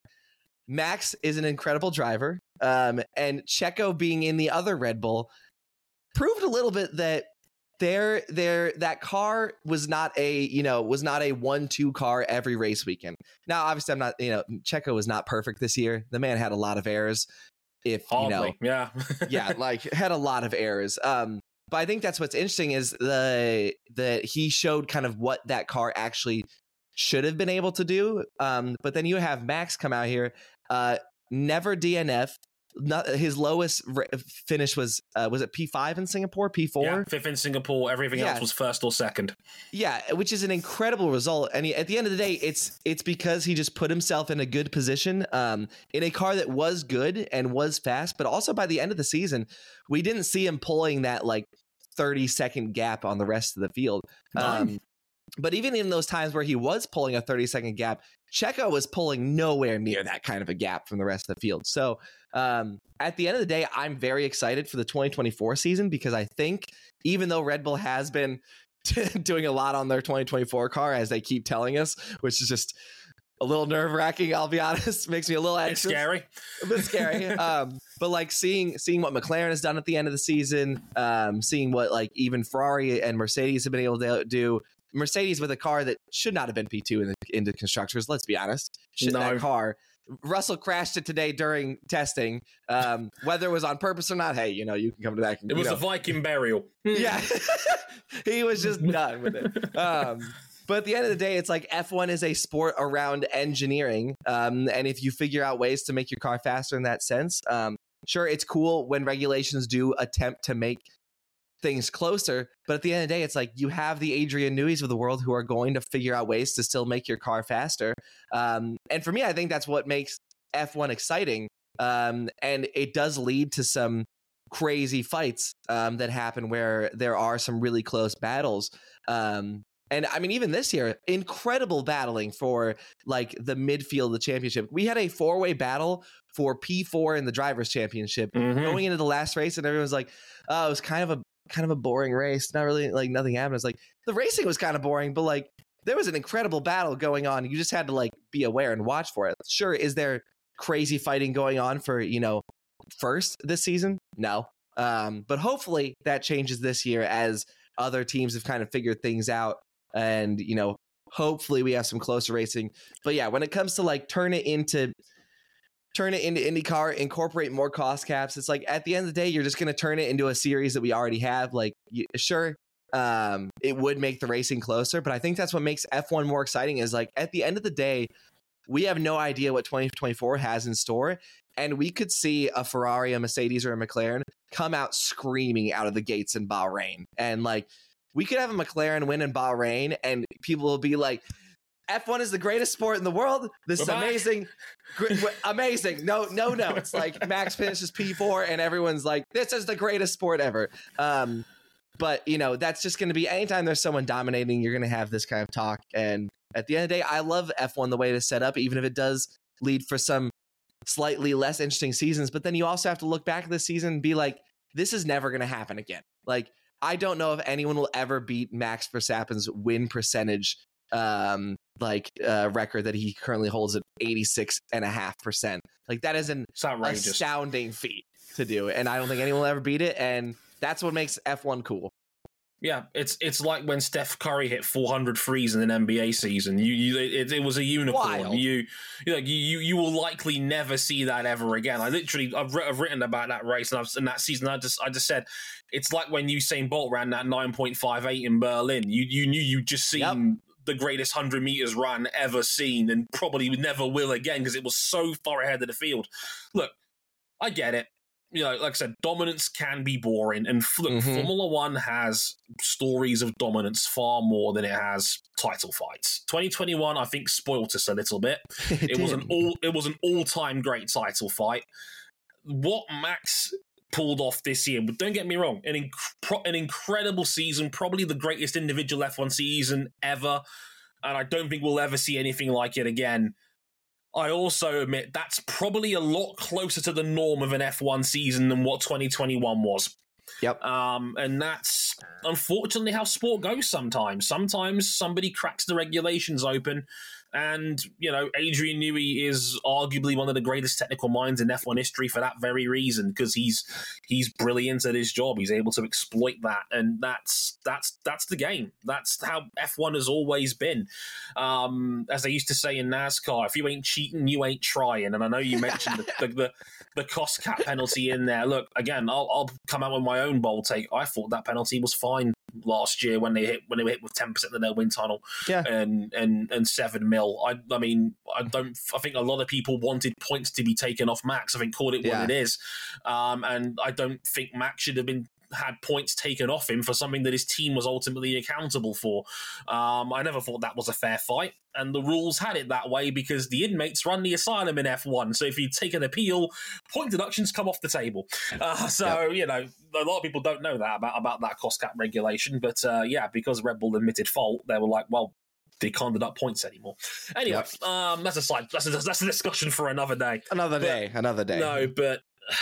Max is an incredible driver. Um, and Checo being in the other Red Bull proved a little bit that their their that car was not a you know was not a one two car every race weekend. Now, obviously, I'm not you know Checo was not perfect this year. The man had a lot of errors. If Hardly. you know, yeah, yeah, like had a lot of errors. Um, but I think that's what's interesting is the that he showed kind of what that car actually should have been able to do. Um, but then you have Max come out here. Uh, never D N F. Not his lowest re- finish was uh, was it P five in Singapore, P four? Yeah, fifth in Singapore. Everything yeah. else was first or second. Yeah, which is an incredible result. And he, at the end of the day, it's it's because he just put himself in a good position um, in a car that was good and was fast. But also by the end of the season, we didn't see him pulling that like thirty second gap on the rest of the field. Um, But even in those times where he was pulling a thirty second gap, Checo was pulling nowhere near that kind of a gap from the rest of the field. So um, at the end of the day, I'm very excited for the twenty twenty-four season because I think even though Red Bull has been doing a lot on their twenty twenty-four car, as they keep telling us, which is just a little nerve wracking, I'll be honest, makes me a little anxious. It's scary. A bit scary. um, but like seeing seeing what McLaren has done at the end of the season, um, seeing what like even Ferrari and Mercedes have been able to do. Mercedes with a car that should not have been P two in the, in the constructors. Let's be honest. Should, no. That car, Russell crashed it today during testing. Um, whether it was on purpose or not, hey, you know, you can come to that. It was know. a Viking burial. Yeah. He was just done with it. Um, but at the end of the day, it's like F one is a sport around engineering. Um, and if you figure out ways to make your car faster in that sense, um, sure, it's cool when regulations do attempt to make things closer, but at the end of the day, it's like you have the Adrian Newey's of the world who are going to figure out ways to still make your car faster. Um, and for me, I think that's what makes F one exciting. Um, and it does lead to some crazy fights um, that happen where there are some really close battles. Um, and I mean, even this year, incredible battling for like the midfield of the championship. We had a four-way battle for P four in the Drivers' Championship mm-hmm. going into the last race, and everyone was like, oh, it was kind of a kind of a boring race. Not really like nothing happened. It's like the racing was kind of boring, but like there was an incredible battle going on. You just had to like be aware and watch for it. Sure. Is there crazy fighting going on for, you know, first this season? No. Um, but hopefully that changes this year as other teams have kind of figured things out, and, you know, hopefully we have some closer racing. But yeah, when it comes to like turn it into turn it into IndyCar, incorporate more cost caps, it's like at the end of the day, you're just going to turn it into a series that we already have. Like, you, sure, um, it would make the racing closer, but I think that's what makes F one more exciting is like at the end of the day, we have no idea what twenty twenty-four has in store. And we could see a Ferrari, a Mercedes, or a McLaren come out screaming out of the gates in Bahrain. And like, we could have a McLaren win in Bahrain and people will be like, F one is the greatest sport in the world. This is amazing. Great, amazing. No, no, no. It's like Max finishes P four and everyone's like, this is the greatest sport ever. Um, but, you know, that's just going to be anytime there's someone dominating, you're going to have this kind of talk. And at the end of the day, I love F one the way it is set up, even if it does lead for some slightly less interesting seasons. But then you also have to look back at the season and be like, this is never going to happen again. Like, I don't know if anyone will ever beat Max Verstappen's win percentage um like uh record that he currently holds at eighty-six and a half percent. Like, that is an astounding feat to do, and I don't think anyone will ever beat it, and that's what makes F one cool. Yeah, it's it's like when Steph Curry hit four hundred threes in an N B A season. You, you it, it was a unicorn. Wild. You, you know, you you will likely never see that ever again. I literally, I've, I've written about that race and I've in that season. I just, I just said, it's like when Usain Bolt ran that nine point five eight in Berlin. You, you knew you just seen. Yep. The greatest one hundred meters run ever seen, and probably never will again because it was so far ahead of the field. Look, I get it. You know, like I said, dominance can be boring, and look, mm-hmm. Formula One has stories of dominance far more than it has title fights. twenty twenty-one, I think, spoilt us a little bit. it, it was an all, it was an all-time great title fight. What Max pulled off this year, but don't get me wrong, an, inc- an incredible season, probably the greatest individual F one season ever, and I don't think we'll ever see anything like it again. I also admit that's probably a lot closer to the norm of an F one season than what twenty twenty-one was. Yep. Um, and that's unfortunately how sport goes sometimes. Sometimes somebody cracks the regulations open. And, you know, Adrian Newey is arguably one of the greatest technical minds in F one history for that very reason, because he's he's brilliant at his job. He's able to exploit that, and that's that's that's the game. That's how F one has always been. Um, as they used to say in NASCAR, if you ain't cheating, you ain't trying. And I know you mentioned the, the, the the cost cap penalty in there. Look, again, I'll, I'll come out with my own bold take. I thought that penalty was fine last year when they hit when they were hit with ten percent of their wind tunnel, yeah, and and and seven mil. I I mean I don't I think a lot of people wanted points to be taken off Max. I think called it what yeah. it is, um, and I don't think Max should have been had points taken off him for something that his team was ultimately accountable for. Um, I never thought that was a fair fight, and the rules had it that way because the inmates run the asylum in F one. So if you take an appeal, point deductions come off the table. Uh, so, yep. you know, a lot of people don't know that about, about that cost cap regulation. But uh, yeah, because Red Bull admitted fault, they were like, well, they can't deduct points anymore. Anyway, yep. um, that's a side. That's a, that's a discussion for another day. Another but, day. Another day. No, but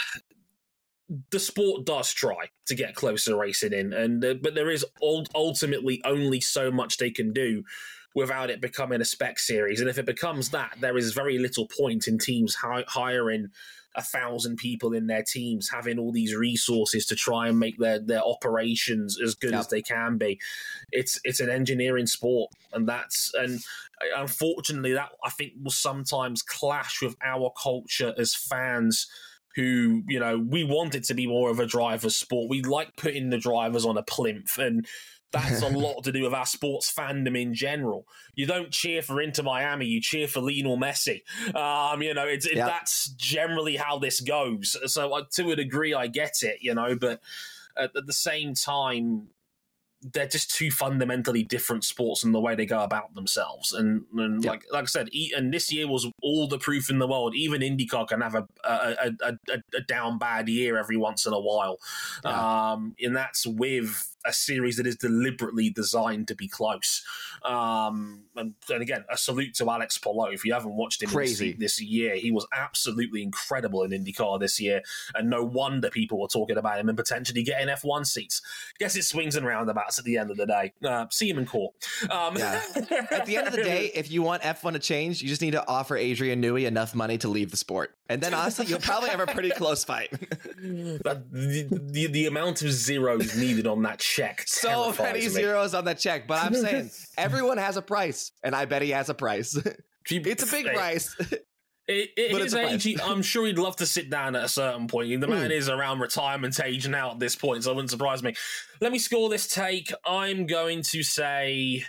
the sport does try to get closer racing in, and uh, but there is ultimately only so much they can do without it becoming a spec series. And if it becomes that, there is very little point in teams hi- hiring a thousand people in their teams, having all these resources to try and make their, their operations as good yep. as they can be. It's it's an engineering sport, and that's and unfortunately that I think will sometimes clash with our culture as fans. Who, you know, we want it to be more of a driver's sport. We like putting the drivers on a plinth, and that's a lot to do with our sports fandom in general. You don't cheer for Inter Miami, you cheer for Lionel Messi. Um, you know, it's it, yep. that's generally how this goes. So uh, to a degree, I get it, you know, but at, at the same time, they're just two fundamentally different sports in the way they go about themselves. And, and yep. like like I said, and this year was all the proof in the world. Even IndyCar can have a a, a, a, a down bad year every once in a while. Yeah. Um, and that's with a series that is deliberately designed to be close. Um, and, and again, a salute to Alex Palou. If you haven't watched him Crazy. this year, he was absolutely incredible in IndyCar this year, and no wonder people were talking about him and potentially getting F one seats. Guess it swings and roundabouts at the end of the day. Uh, see him in court. Um, yeah. At the end of the day, if you want F one to change, you just need to offer Adrian Newey enough money to leave the sport. And then honestly, you'll probably have a pretty close fight. the, the, the amount of zeros needed on that check. So many me. zeros on that check. But I'm saying everyone has a price, and I bet he has a price. It's a big price. It, it, his age, he, I'm sure he'd love to sit down at a certain point. The man mm. is around retirement age now at this point, so it wouldn't surprise me. Let me score this take. I'm going to say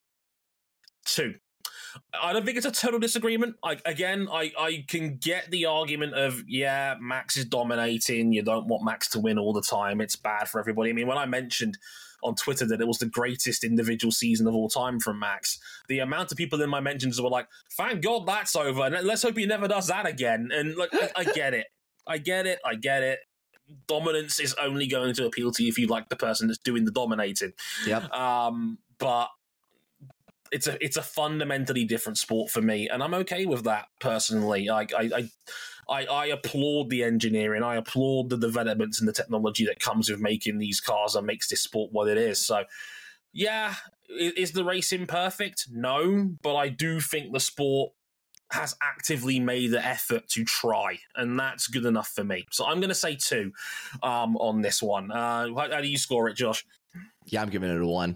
two. I don't think it's a total disagreement. I, again, I, I can get the argument of, yeah, Max is dominating. You don't want Max to win all the time. It's bad for everybody. I mean, when I mentioned on Twitter that it was the greatest individual season of all time from Max, the amount of people in my mentions were like, thank God that's over, and let's hope he never does that again. And like, I, I get it. I get it. I get it. Dominance is only going to appeal to you if you like the person that's doing the dominating. Yep. Um, but it's a it's a fundamentally different sport for me, and I'm okay with that personally. Like I, I I I applaud the engineering, I applaud the developments and the technology that comes with making these cars and makes this sport what it is. So yeah, is the race imperfect? No, but I do think the sport has actively made the effort to try, and that's good enough for me. So I'm going to say two um, on this one. Uh, how, how do you score it, Josh? Yeah, I'm giving it a one.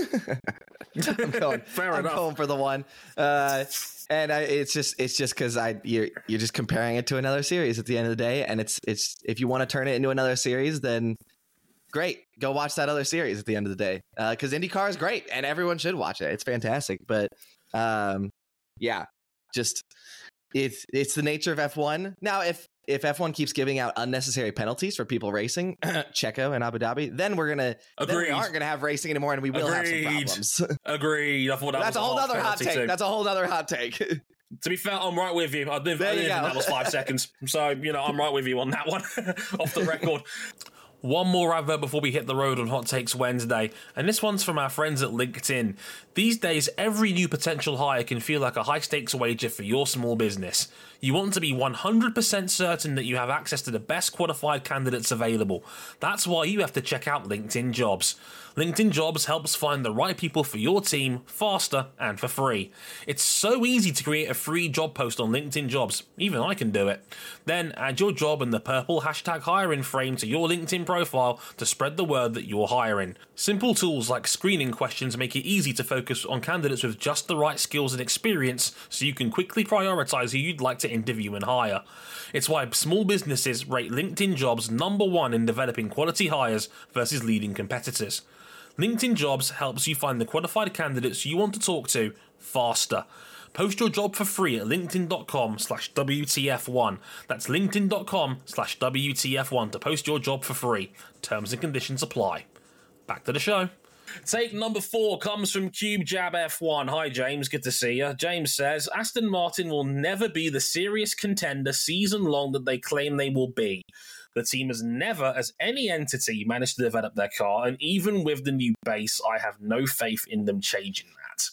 I'm going, Fair I'm enough. going for the one, uh, and I, it's just it's just because I you're you're just comparing it to another series at the end of the day, and it's it's if you want to turn it into another series, then great, go watch that other series at the end of the day, because uh, IndyCar is great and everyone should watch it. It's fantastic, but um, yeah, just it's it's the nature of F one. Now, if if F one keeps giving out unnecessary penalties for people racing, Checo and Abu Dhabi, then we're gonna then we aren't gonna have racing anymore, and we will Agreed. have some problems. Agreed. I thought that That's was a whole other hot take. Too. That's a whole other hot take. To be fair, I'm right with you. I didn't, I didn't think that was five seconds. So, you know, I'm right with you on that one off the record. One more advert before we hit the road on Hot Takes Wednesday, and this one's from our friends at LinkedIn. These days, every new potential hire can feel like a high-stakes wager for your small business. You want to be one hundred percent certain that you have access to the best qualified candidates available. That's why you have to check out LinkedIn Jobs. LinkedIn Jobs helps find the right people for your team faster and for free. It's so easy to create a free job post on LinkedIn Jobs. Even I can do it. Then add your job and the purple hashtag hiring frame to your LinkedIn profile to spread the word that you're hiring. Simple tools like screening questions make it easy to focus on candidates with just the right skills and experience, so you can quickly prioritize who you'd like to interview and hire. It's why small businesses rate LinkedIn Jobs number one in developing quality hires versus leading competitors. LinkedIn Jobs helps you find the qualified candidates you want to talk to faster. Post your job for free at linkedin.com slash WTF1. That's linkedin.com slash WTF1 to post your job for free. Terms and conditions apply. Back to the show. Take number four comes from CubeJab F one. Hi, James. Good to see you. James says, Aston Martin will never be the serious contender season long that they claim they will be. The team has never, as any entity, managed to develop their car, and even with the new base, I have no faith in them changing that.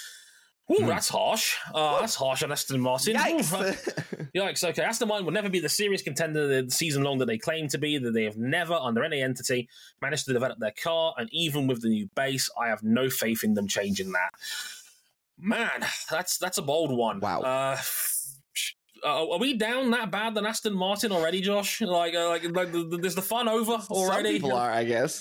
Ooh, mm. that's harsh. Uh, that's harsh on Aston Martin. Yikes. Ooh, yikes, okay. Aston Martin will never be the serious contender the season long that they claim to be, that they have never, under any entity, managed to develop their car, and even with the new base, I have no faith in them changing that. Man, that's that's a bold one. Wow. Uh, Uh, are we down that bad than Aston Martin already, Josh? Like, uh, like, like, is the fun over already? Some people are, I guess.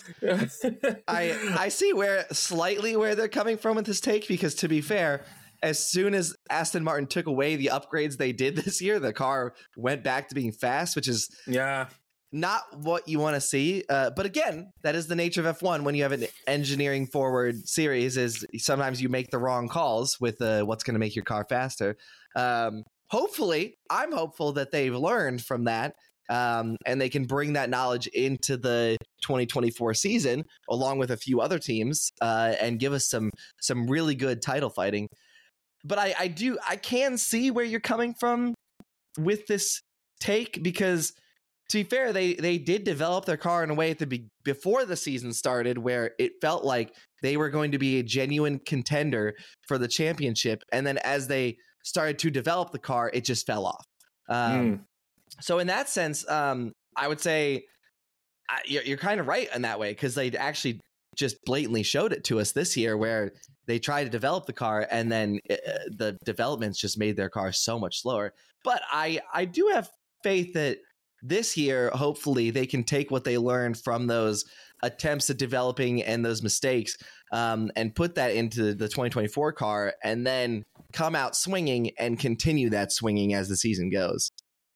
I I see where slightly where they're coming from with this take, because to be fair, as soon as Aston Martin took away the upgrades they did this year, the car went back to being fast, which is yeah not what you want to see. Uh, but again, that is the nature of F one when you have an engineering forward series. Is sometimes you make the wrong calls with uh, what's going to make your car faster. Um, Hopefully, I'm hopeful that they've learned from that, um, and they can bring that knowledge into the twenty twenty-four season, along with a few other teams, uh, and give us some some really good title fighting. But I, I do I can see where you're coming from with this take, because to be fair, they they did develop their car in a way at the be- before the season started where it felt like they were going to be a genuine contender for the championship, and then as they started to develop the car, it just fell off. Um, mm. So in that sense, um, I would say uh, you're, you're kind of right in that way, because they actually just blatantly showed it to us this year, where they tried to develop the car and then uh, the developments just made their car so much slower. But I I do have faith that this year, hopefully, they can take what they learned from those attempts at developing and those mistakes um, and put that into the twenty twenty-four car and then come out swinging and continue that swinging as the season goes.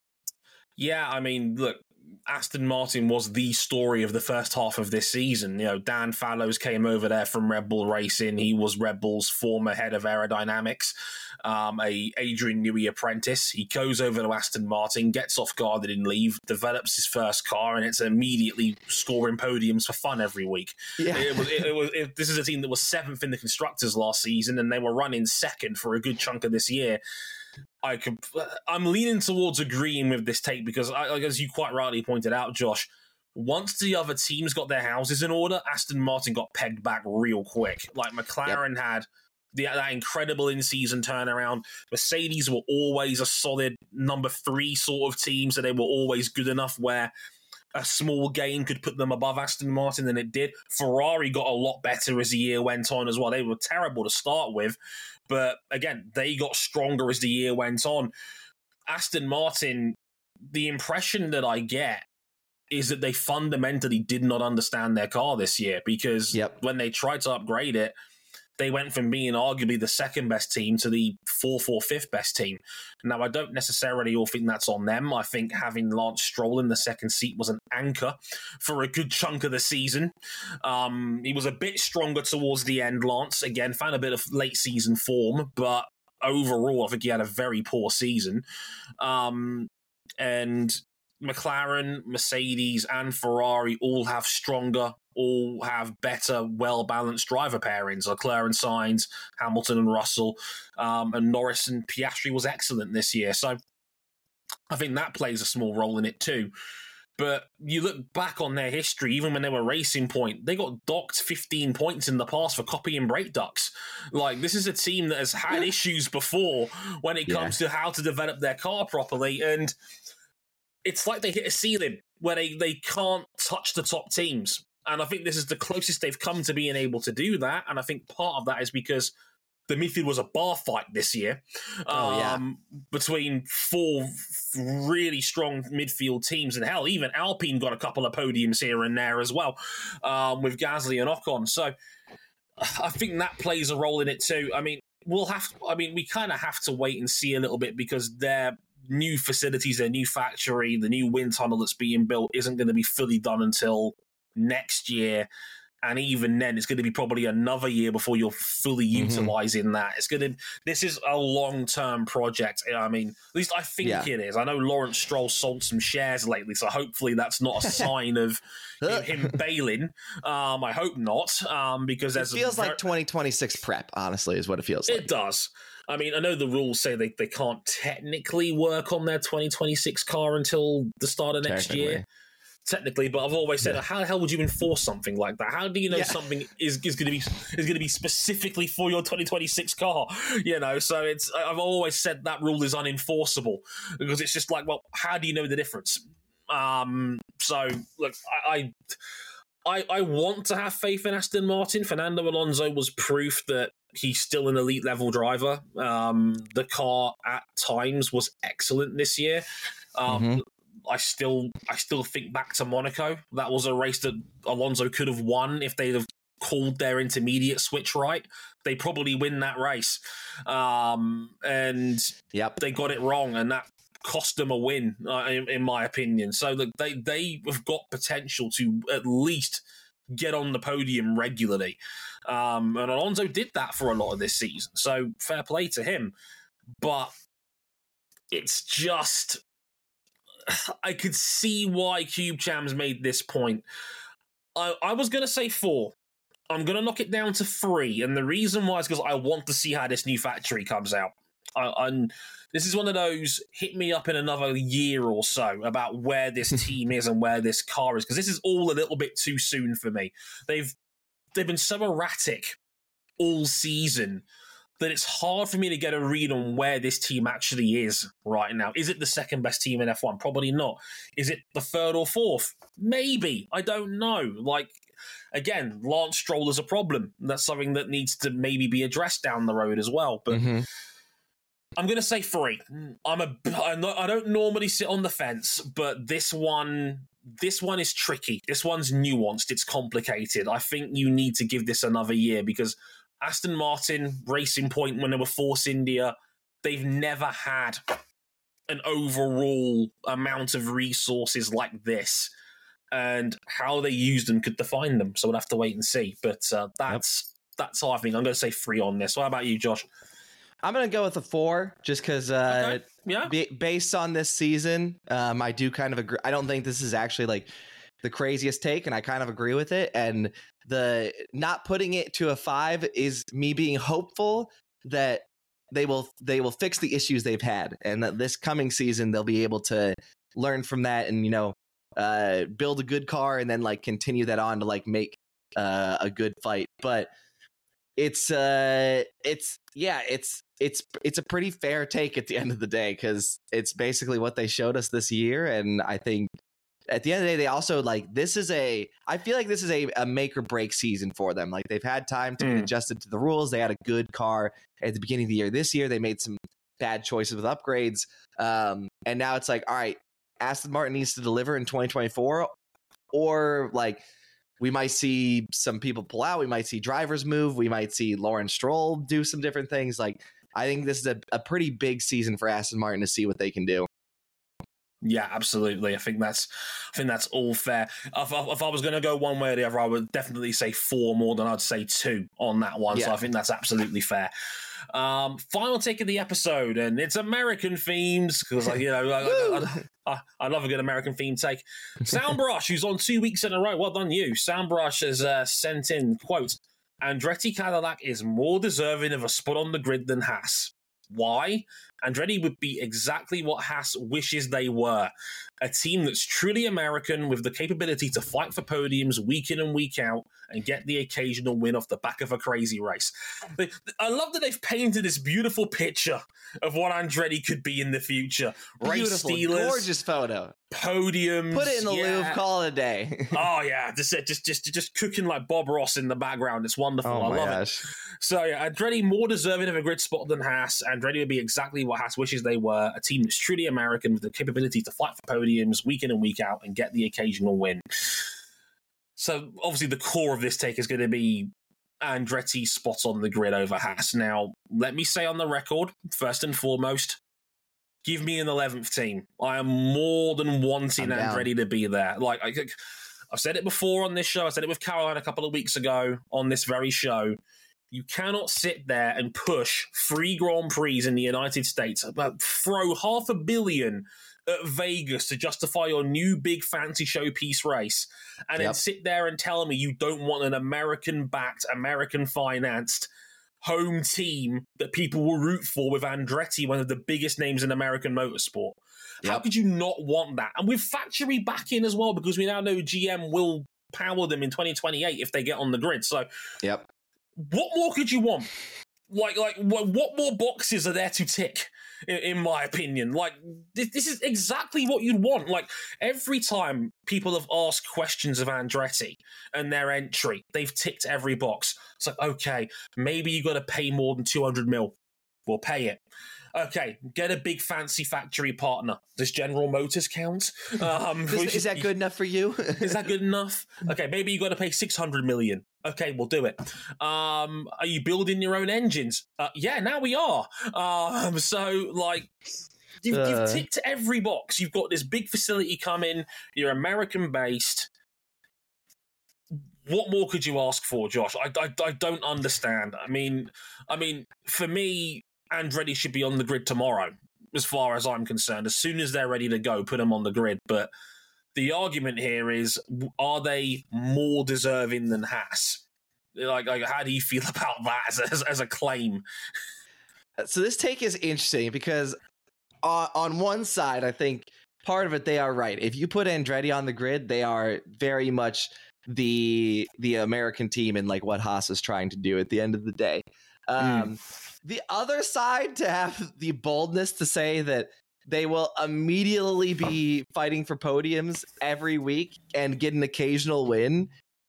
Yeah, I mean, look, Aston Martin was the story of the first half of this season. You know, Dan Fallows came over there from Red Bull Racing. He was Red Bull's former head of aerodynamics, um, a Adrian Newey apprentice. He goes over to Aston Martin, gets off guarded in leave, develops his first car, and it's immediately scoring podiums for fun every week. Yeah. It was, it, it was, it, this is a team that was seventh in the constructors last season, and they were running second for a good chunk of this year. I could, I'm leaning towards agreeing with this take because, I, as you quite rightly pointed out, Josh, once the other teams got their houses in order, Aston Martin got pegged back real quick. Like McLaren yep. had the, that incredible in-season turnaround. Mercedes were always a solid number three sort of team, so they were always good enough where a small gain could put them above Aston Martin than it did. Ferrari got a lot better as the year went on as well. They were terrible to start with, but again, they got stronger as the year went on. Aston Martin, the impression that I get is that they fundamentally did not understand their car this year, because yep. when they tried to upgrade it, they went from being arguably the second best team to the fourth or fifth best team. Now, I don't necessarily all think that's on them. I think having Lance Stroll in the second seat was an anchor for a good chunk of the season. Um, he was a bit stronger towards the end, Lance. Again, found a bit of late season form, but overall, I think he had a very poor season. Um, and McLaren, Mercedes, and Ferrari all have stronger, all have better, well-balanced driver pairings. Leclerc and Sainz, Hamilton and Russell, um, and Norris and Piastri was excellent this year. So I think that plays a small role in it too. But you look back on their history, even when they were Racing Point, they got docked fifteen points in the past for copying brake ducts. Like, this is a team that has had issues before when it comes yeah. to how to develop their car properly. And it's like they hit a ceiling where they, they can't touch the top teams. And I think this is the closest they've come to being able to do that. And I think part of that is because the midfield was a bar fight this year oh, yeah. um, between four really strong midfield teams. And hell, even Alpine got a couple of podiums here and there as well um, with Gasly and Ocon. So I think that plays a role in it too. I mean, we'll have, I mean, we kind of have to wait and see a little bit, because their new facilities, their new factory, the new wind tunnel that's being built isn't going to be fully done until next year. And even then, it's going to be probably another year before you're fully utilizing mm-hmm. that. It's going to. This is a long-term project. I mean, at least I think yeah. it is. I know Lawrence Stroll sold some shares lately, so hopefully that's not a sign of him, him bailing. Um, I hope not, um, because it feels a, like twenty twenty-six prep. Honestly, is what it feels like. It does. I mean, I know the rules say they, they can't technically work on their twenty twenty-six car until the start of next year. Technically, but I've always said, yeah. how the hell would you enforce something like that? How do you know yeah. something is, is going to be is going to be specifically for your twenty twenty-six car? You know, so it's I've always said that rule is unenforceable, because it's just like, well, how do you know the difference? Um, so look, I, I I want to have faith in Aston Martin. Fernando Alonso was proof that he's still an elite level driver. Um, the car at times was excellent this year. Um, mm-hmm. I still, I still think back to Monaco. That was a race that Alonso could have won if they'd have called their intermediate switch right. They probably win that race, um, and yep. they got it wrong, and that cost them a win, uh, in, in my opinion. So look, they they have got potential to at least get on the podium regularly, um, and Alonso did that for a lot of this season. So fair play to him, but it's just. I could see why CubeCham's made this point. I, I was going to say four. I'm going to knock it down to three. And the reason why is because I want to see how this new factory comes out. I, I'm. This is one of those hit me up in another year or so about where this team is and where this car is, because this is all a little bit too soon for me. They've they've been so erratic all season that it's hard for me to get a read on where this team actually is right now. Is it the second best team in F one? Probably not. Is it the third or fourth? Maybe. I don't know. Like, again, Lance Stroll is a problem. That's something that needs to maybe be addressed down the road as well. But mm-hmm. I'm going to say three. I'm a. I'm not, I don't normally sit on the fence, but this one, this one is tricky. This one's nuanced. It's complicated. I think you need to give this another year, because Aston Martin, Racing Point, when they were Force India, they've never had an overall amount of resources like this. And how they use them could define them. So we'll have to wait and see. But uh, that's yep. that's how I think. I'm going to say three on this. What about you, Josh? I'm going to go with a four, just because uh, okay. yeah. b- based on this season, um, I do kind of agree. I don't think this is actually like the craziest take, and I kind of agree with it. And the not putting it to a five is me being hopeful that they will they will fix the issues they've had, and that this coming season they'll be able to learn from that and, you know, uh, build a good car and then like continue that on to like make uh, a good fight. But it's uh, it's yeah, it's it's it's a pretty fair take at the end of the day, because it's basically what they showed us this year, and I think at the end of the day, they also like this is a I feel like this is a, a make or break season for them. Like, they've had time to mm. get adjusted to the rules. They had a good car at the beginning of the year. This year, they made some bad choices with upgrades. Um, and now it's like, all right, Aston Martin needs to deliver in twenty twenty-four, or like we might see some people pull out. We might see drivers move. We might see Lawrence Stroll do some different things. Like, I think this is a, a pretty big season for Aston Martin to see what they can do. Yeah, absolutely. I think that's, I think that's all fair. If, if I was going to go one way or the other, I would definitely say four more than I'd say two on that one. Yeah. So I think that's absolutely fair. Um, final take of the episode, and it's American themes, because, like, you know, I, I, I, I love a good American theme take. Soundbrush, who's on two weeks in a row. Well done, you. Soundbrush has uh, sent in, quote, Andretti Cadillac is more deserving of a spot on the grid than Haas. Why? Andretti would be exactly what Haas wishes they were. A team that's truly American, with the capability to fight for podiums week in and week out and get the occasional win off the back of a crazy race. I love that they've painted this beautiful picture of what Andretti could be in the future. Race beautiful, stealers. Gorgeous photo. Podiums. Put it in the yeah. Louvre, call it a day. Oh, yeah. Just, just, just, just cooking like Bob Ross in the background. It's wonderful. Oh, I love gosh. it. So, yeah, Andretti more deserving of a grid spot than Haas. Andretti would be exactly what Haas wishes they were. A team that's truly American, with the capability to fight for podiums week in and week out and get the occasional win. So, obviously, the core of this take is going to be Andretti spot on the grid over Haas. Now, let me say on the record, first and foremost, give me an eleventh team. I am more than wanting Andretti to be there. Like, I, I've said it before on this show. I said it with Caroline a couple of weeks ago on this very show. You cannot sit there and push three Grand Prix in the United States, about throw half a billion at Vegas to justify your new big fancy showpiece race, and yep. then sit there and tell me you don't want an American-backed, American-financed home team that people will root for, with Andretti, one of the biggest names in American motorsport. Yep. How could you not want that? And with factory backing as well, because we now know G M will power them in twenty twenty-eight if they get on the grid. So, yep. What more could you want? Like, like, what, what more boxes are there to tick? In, in my opinion, like this, this is exactly what you'd want. Like, every time people have asked questions of Andretti and their entry, they've ticked every box. It's like, okay, maybe you got to pay more than two hundred mil. We'll pay it. Okay, get a big fancy factory partner. Does General Motors count? Um, is, is that good enough for you? Is that good enough? Okay, maybe you got to pay six hundred million. Okay, we'll do it. Um, are you building your own engines? Uh, yeah, now we are. Um, so, like, you've, uh. you've ticked every box. You've got this big facility coming. You're American-based. What more could you ask for, Josh? I, I, I don't understand. I mean, I mean, for me, Andretti should be on the grid tomorrow, as far as I'm concerned. As soon as they're ready to go, put them on the grid. But the argument here is, are they more deserving than Haas? Like, like how do you feel about that as a, as, as a claim? So this take is interesting because uh, on one side, I think part of it, they are right. If you put Andretti on the grid, they are very much the the American team and like what Haas is trying to do at the end of the day. Um, mm. The other side, to have the boldness to say that they will immediately be fighting for podiums every week and get an occasional win.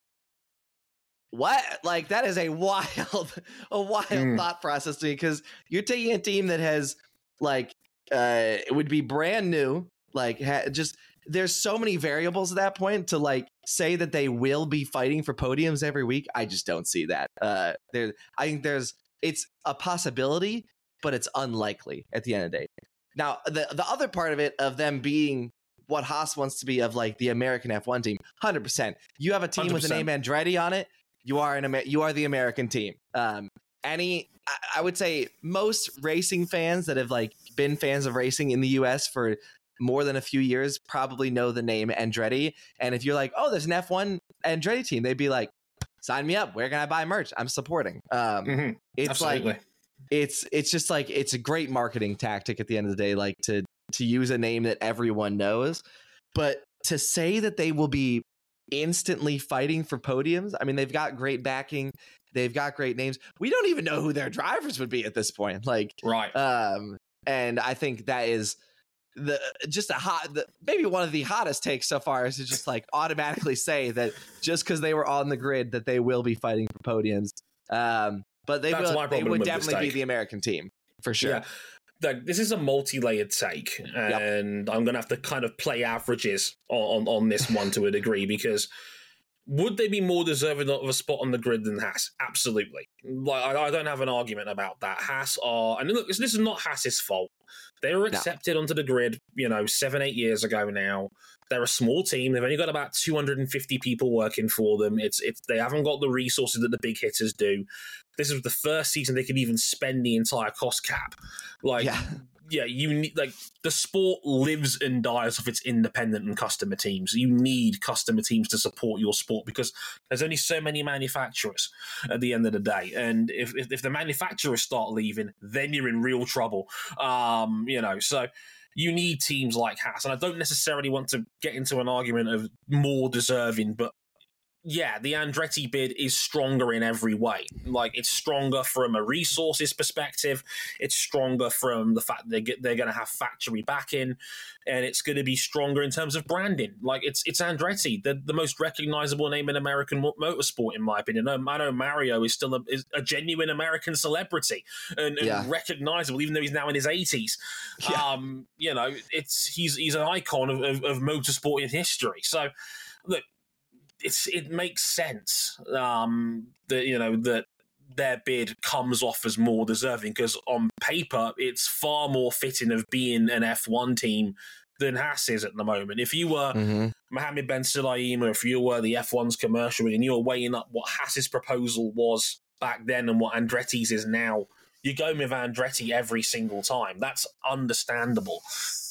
What? Like, that is a wild, a wild mm. thought process to me, because you're taking a team that has, like, uh, it would be brand new. Like, ha- just there's so many variables at that point to, like, say that they will be fighting for podiums every week. I just don't see that. Uh, there, I think there's, it's a possibility, but it's unlikely at the end of the day. Now, the the other part of it, of them being what Haas wants to be, of like the American F one team, one hundred percent. You have a team one hundred percent with the name Andretti on it. You are an Amer- you are the American team. Um, any, I, I would say most racing fans that have like been fans of racing in the U S for more than a few years probably know the name Andretti. And if you're like, oh, there's an F one Andretti team, they'd be like, sign me up. Where can I buy merch? I'm supporting. Um, mm-hmm. It's Absolutely. like, it's it's just like, it's a great marketing tactic at the end of the day, like to to use a name that everyone knows. But to say that they will be instantly fighting for podiums, I mean, they've got great backing, they've got great names. We don't even know who their drivers would be at this point. Like, right. Um, and I think that is the just a hot, the, maybe one of the hottest takes so far, is to just like automatically say that just because they were on the grid that they will be fighting for podiums. Um, but they That's will, they would definitely be the American team for sure. Yeah. Like, this is a multi-layered take, and yep. I'm going to have to kind of play averages on, on, on this one to a degree, because would they be more deserving of a spot on the grid than Haas? Absolutely. Like, I, I don't have an argument about that. Haas are, and look, this is not Haas's fault. They were accepted no. onto the grid, you know, seven, eight years ago now. They're a small team. They've only got about two hundred fifty people working for them. It's it's they haven't got the resources that the big hitters do. This is the first season they could even spend the entire cost cap. Like, yeah, yeah you need, like, the sport lives and dies off its independent and customer teams. You need customer teams to support your sport, because there's only so many manufacturers at the end of the day. And if if, if the manufacturers start leaving, then you're in real trouble. Um, you know, so you need teams like Haas. And I don't necessarily want to get into an argument of more deserving, but yeah, the Andretti bid is stronger in every way. Like, it's stronger from a resources perspective. It's stronger from the fact that they get, they're going to have factory backing, and it's going to be stronger in terms of branding. Like, it's it's Andretti, the, the most recognizable name in American motorsport, in my opinion. I know Mario is still a, is a genuine American celebrity and, and yeah. recognizable, even though he's now in his eighties. Yeah. Um, you know, it's he's he's an icon of, of, of motorsport in history. So, look. It's it makes sense um, that you know that their bid comes off as more deserving, because on paper it's far more fitting of being an F one team than Haas is at the moment. If you were mm-hmm. Mohammed Ben Sulayem, or if you were the F one's commercial and you were weighing up what Haas's proposal was back then and what Andretti's is now, you're going with Andretti every single time. That's understandable.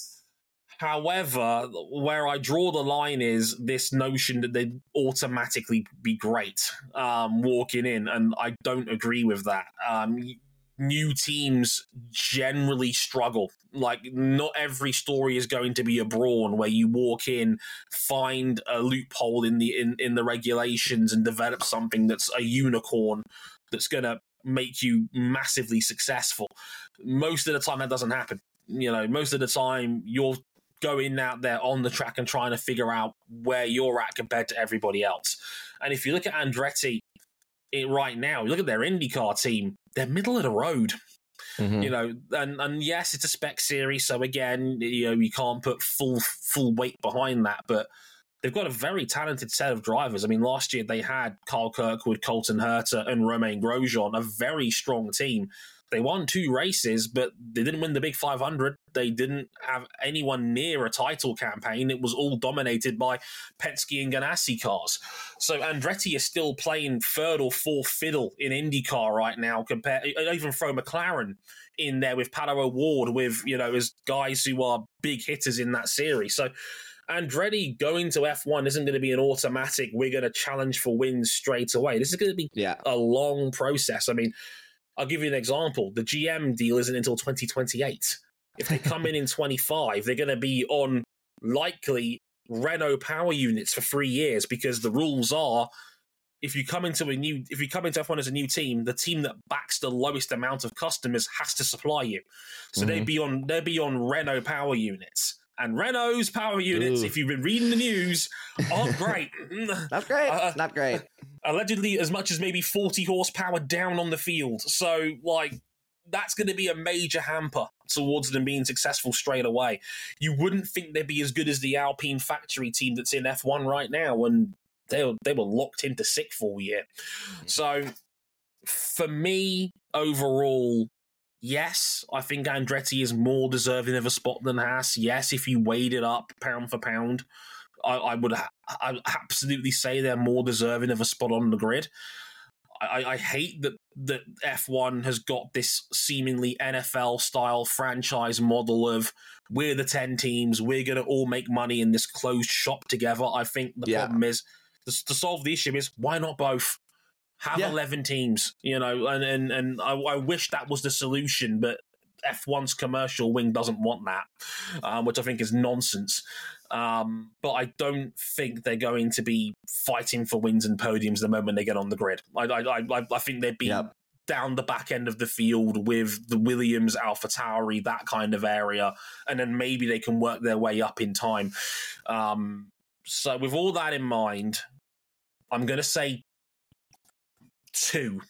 However, where I draw the line is this notion that they'd automatically be great um, walking in, and I don't agree with that. Um, new teams generally struggle. Like, not every story is going to be a Brawn where you walk in, find a loophole in the in, in the regulations, and develop something that's a unicorn that's going to make you massively successful. Most of the time, that doesn't happen. You know, most of the time, you're going out there on the track and trying to figure out where you're at compared to everybody else. And if you look at Andretti it, right now, you look at their IndyCar team, they're middle of the road. Mm-hmm. You know, and, and yes, it's a spec series, so again, you know, you can't put full full weight behind that, but they've got a very talented set of drivers. I mean, last year they had Kyle Kirkwood, Colton Herta, and Romain Grosjean, a very strong team. They won two races, but they didn't win the big five hundred. They didn't have anyone near a title campaign. It was all dominated by Penske and Ganassi cars. So Andretti is still playing third or fourth fiddle in IndyCar right now. Compared, even throw McLaren in there with Pato O'Ward, with, you know, as guys who are big hitters in that series. So Andretti going to F one isn't going to be an automatic, we're going to challenge for wins straight away. This is going to be yeah. a long process. I mean, I'll give you an example. The G M deal isn't until twenty twenty-eight. If they come in in twenty-five, they're going to be on likely Renault power units for three years because the rules are if you come into a new if you come into F one as a new team, the team that backs the lowest amount of customers has to supply you. So mm-hmm. they'd be on they'd be on Renault power units. And Renault's power units, Ooh. if you've been reading the news, aren't great. Not great. Uh, Not great. Allegedly, as much as maybe forty horsepower down on the field. So, like, that's going to be a major hamper towards them being successful straight away. You wouldn't think they'd be as good as the Alpine factory team that's in F one right now, and they were, they were locked into sixth all year. So, for me, overall, yes, I think Andretti is more deserving of a spot than Haas. Yes, if you weighed it up pound for pound, I, I would ha- I absolutely say they're more deserving of a spot on the grid. I, I hate that, that F one has got this seemingly N F L-style franchise model of we're the ten teams, we're going to all make money in this closed shop together. I think the yeah. problem is, to, to solve the issue is, why not both? Have yeah. eleven teams, you know, and and, and I, I wish that was the solution, but F one's commercial wing doesn't want that, um, which I think is nonsense. Um, but I don't think they're going to be fighting for wins and podiums the moment they get on the grid. I I, I, I think they'd be yep. down the back end of the field with the Williams, AlphaTauri, that kind of area, and then maybe they can work their way up in time. Um, so with all that in mind, I'm going to say two.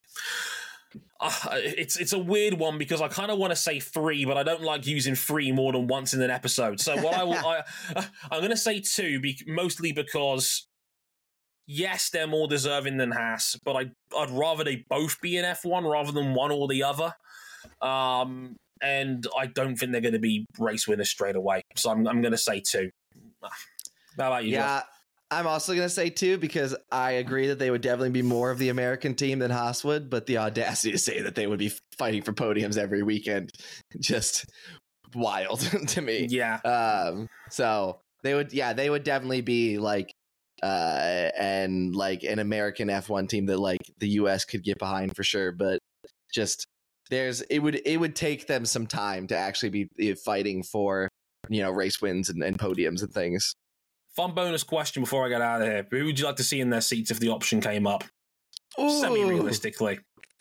Uh, it's it's a weird one because I kind of want to say three, but I don't like using three more than once in an episode. So what I will, I, I'm going to say two, be, mostly because yes, they're more deserving than Haas, but I I'd rather they both be in F one rather than one or the other. Um, and I don't think they're going to be race winners straight away. So I'm I'm going to say two. How about you? Yeah. Josh? I'm also going to say two because I agree that they would definitely be more of the American team than Haas would, but the audacity to say that they would be fighting for podiums every weekend, just wild to me. Yeah. Um, so they would, yeah, they would definitely be like, uh, and like an American F one team that like the U S could get behind for sure. But just there's, it would, it would take them some time to actually be fighting for, you know, race wins and, and podiums and things. Fun bonus question before I get out of here. Who would you like to see in their seats if the option came up? Ooh. Semi-realistically.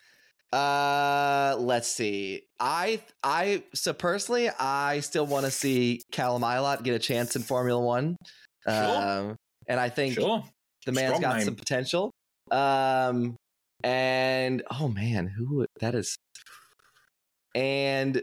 Uh, let's see. I, I, so personally, I still want to see Callum Ilott get a chance in Formula One. Sure. Um, and I think sure. the man's Strong got name. some potential. Um, and, oh man, who, that is, and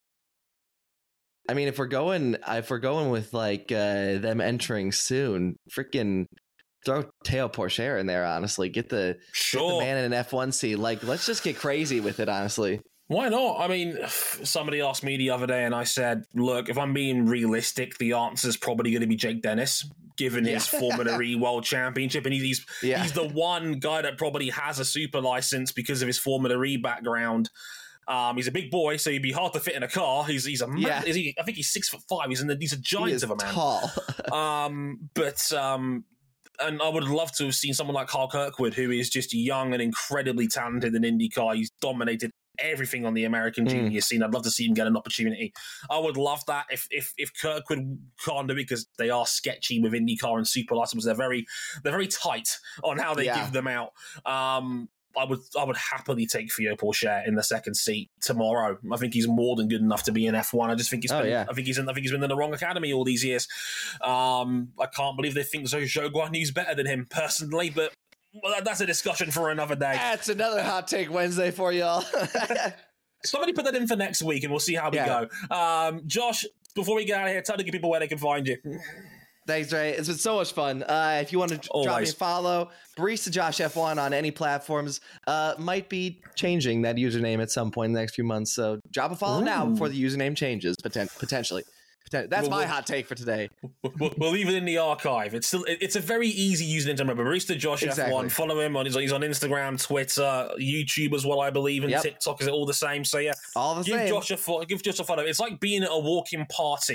I mean, if we're going, if we're going with like uh, them entering soon, freaking throw Teo Porcher in there. Honestly, get the, sure. get the man in an F one seat. Like, let's just get crazy with it. Honestly, why not? I mean, somebody asked me the other day, and I said, "Look, if I'm being realistic, the answer is probably going to be Jake Dennis, given his yeah. Formula E World Championship, and he's yeah. he's the one guy that probably has a super license because of his Formula E background." Um, he's a big boy, so he'd be hard to fit in a car. He's he's a man. Yeah. Is he, I think he's six foot five. He's in the, he's a giant of a man. Tall. um, but um, and I would love to have seen someone like Carl Kirkwood, who is just young and incredibly talented in IndyCar. He's dominated everything on the American mm. junior scene. I'd love to see him get an opportunity. I would love that if if if Kirkwood can't do it because they are sketchy with IndyCar and super licenses. They're very they're very tight on how they yeah. give them out. Um, I would I would happily take Theo Porcher in the second seat tomorrow. I think he's more than good enough to be in F one. I just think he's been, oh, yeah. I think he's in, I think he's been in the wrong academy all these years. Um, I can't believe they think Zhou Guanyu's better than him personally, but well, that's a discussion for another day. That's another hot take Wednesday for y'all. Somebody put that in for next week, and we'll see how we yeah. go. Um, Josh, before we get out of here, tell the people where they can find you. Thanks, Ray. It's been so much fun. Uh, if you want to Always. drop me a follow, Barista Josh F one on any platforms. Uh, might be changing that username at some point in the next few months. So drop a follow Ooh. now before the username changes, poten- potentially. Poten- That's we'll, my hot take for today. We'll, we'll leave it in the archive. It's still it's a very easy username to remember. Barista Josh exactly. F one. Follow him on he's, he's on Instagram, Twitter, YouTube as well, I believe, and yep. TikTok. Is it all the same? So yeah, all the give same. Josh a follow. Give Josh a follow. It's like being at a walking party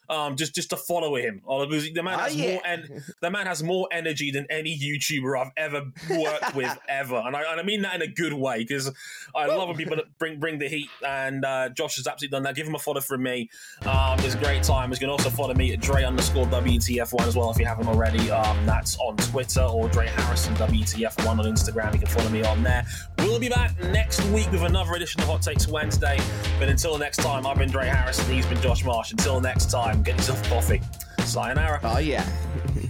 um, just just to follow him. Because the man has oh, yeah. more en- the man has more energy than any YouTuber I've ever worked with ever, and I, and I mean that in a good way because I love when people bring bring the heat. And uh, Josh has absolutely done that. Give him a follow from me. Um, it's a great time. You can also follow me at Dre underscore W T F one as well if you haven't already. Um, that's on Twitter, or Dre Harrison W T F one on Instagram. You can follow me on there. We'll be back next week with another edition of Hot Takes Wednesday. But until next time, I've been Dre Harrison. He's been Josh Marsh. Until next time, get yourself a coffee. Sayonara. Oh, yeah.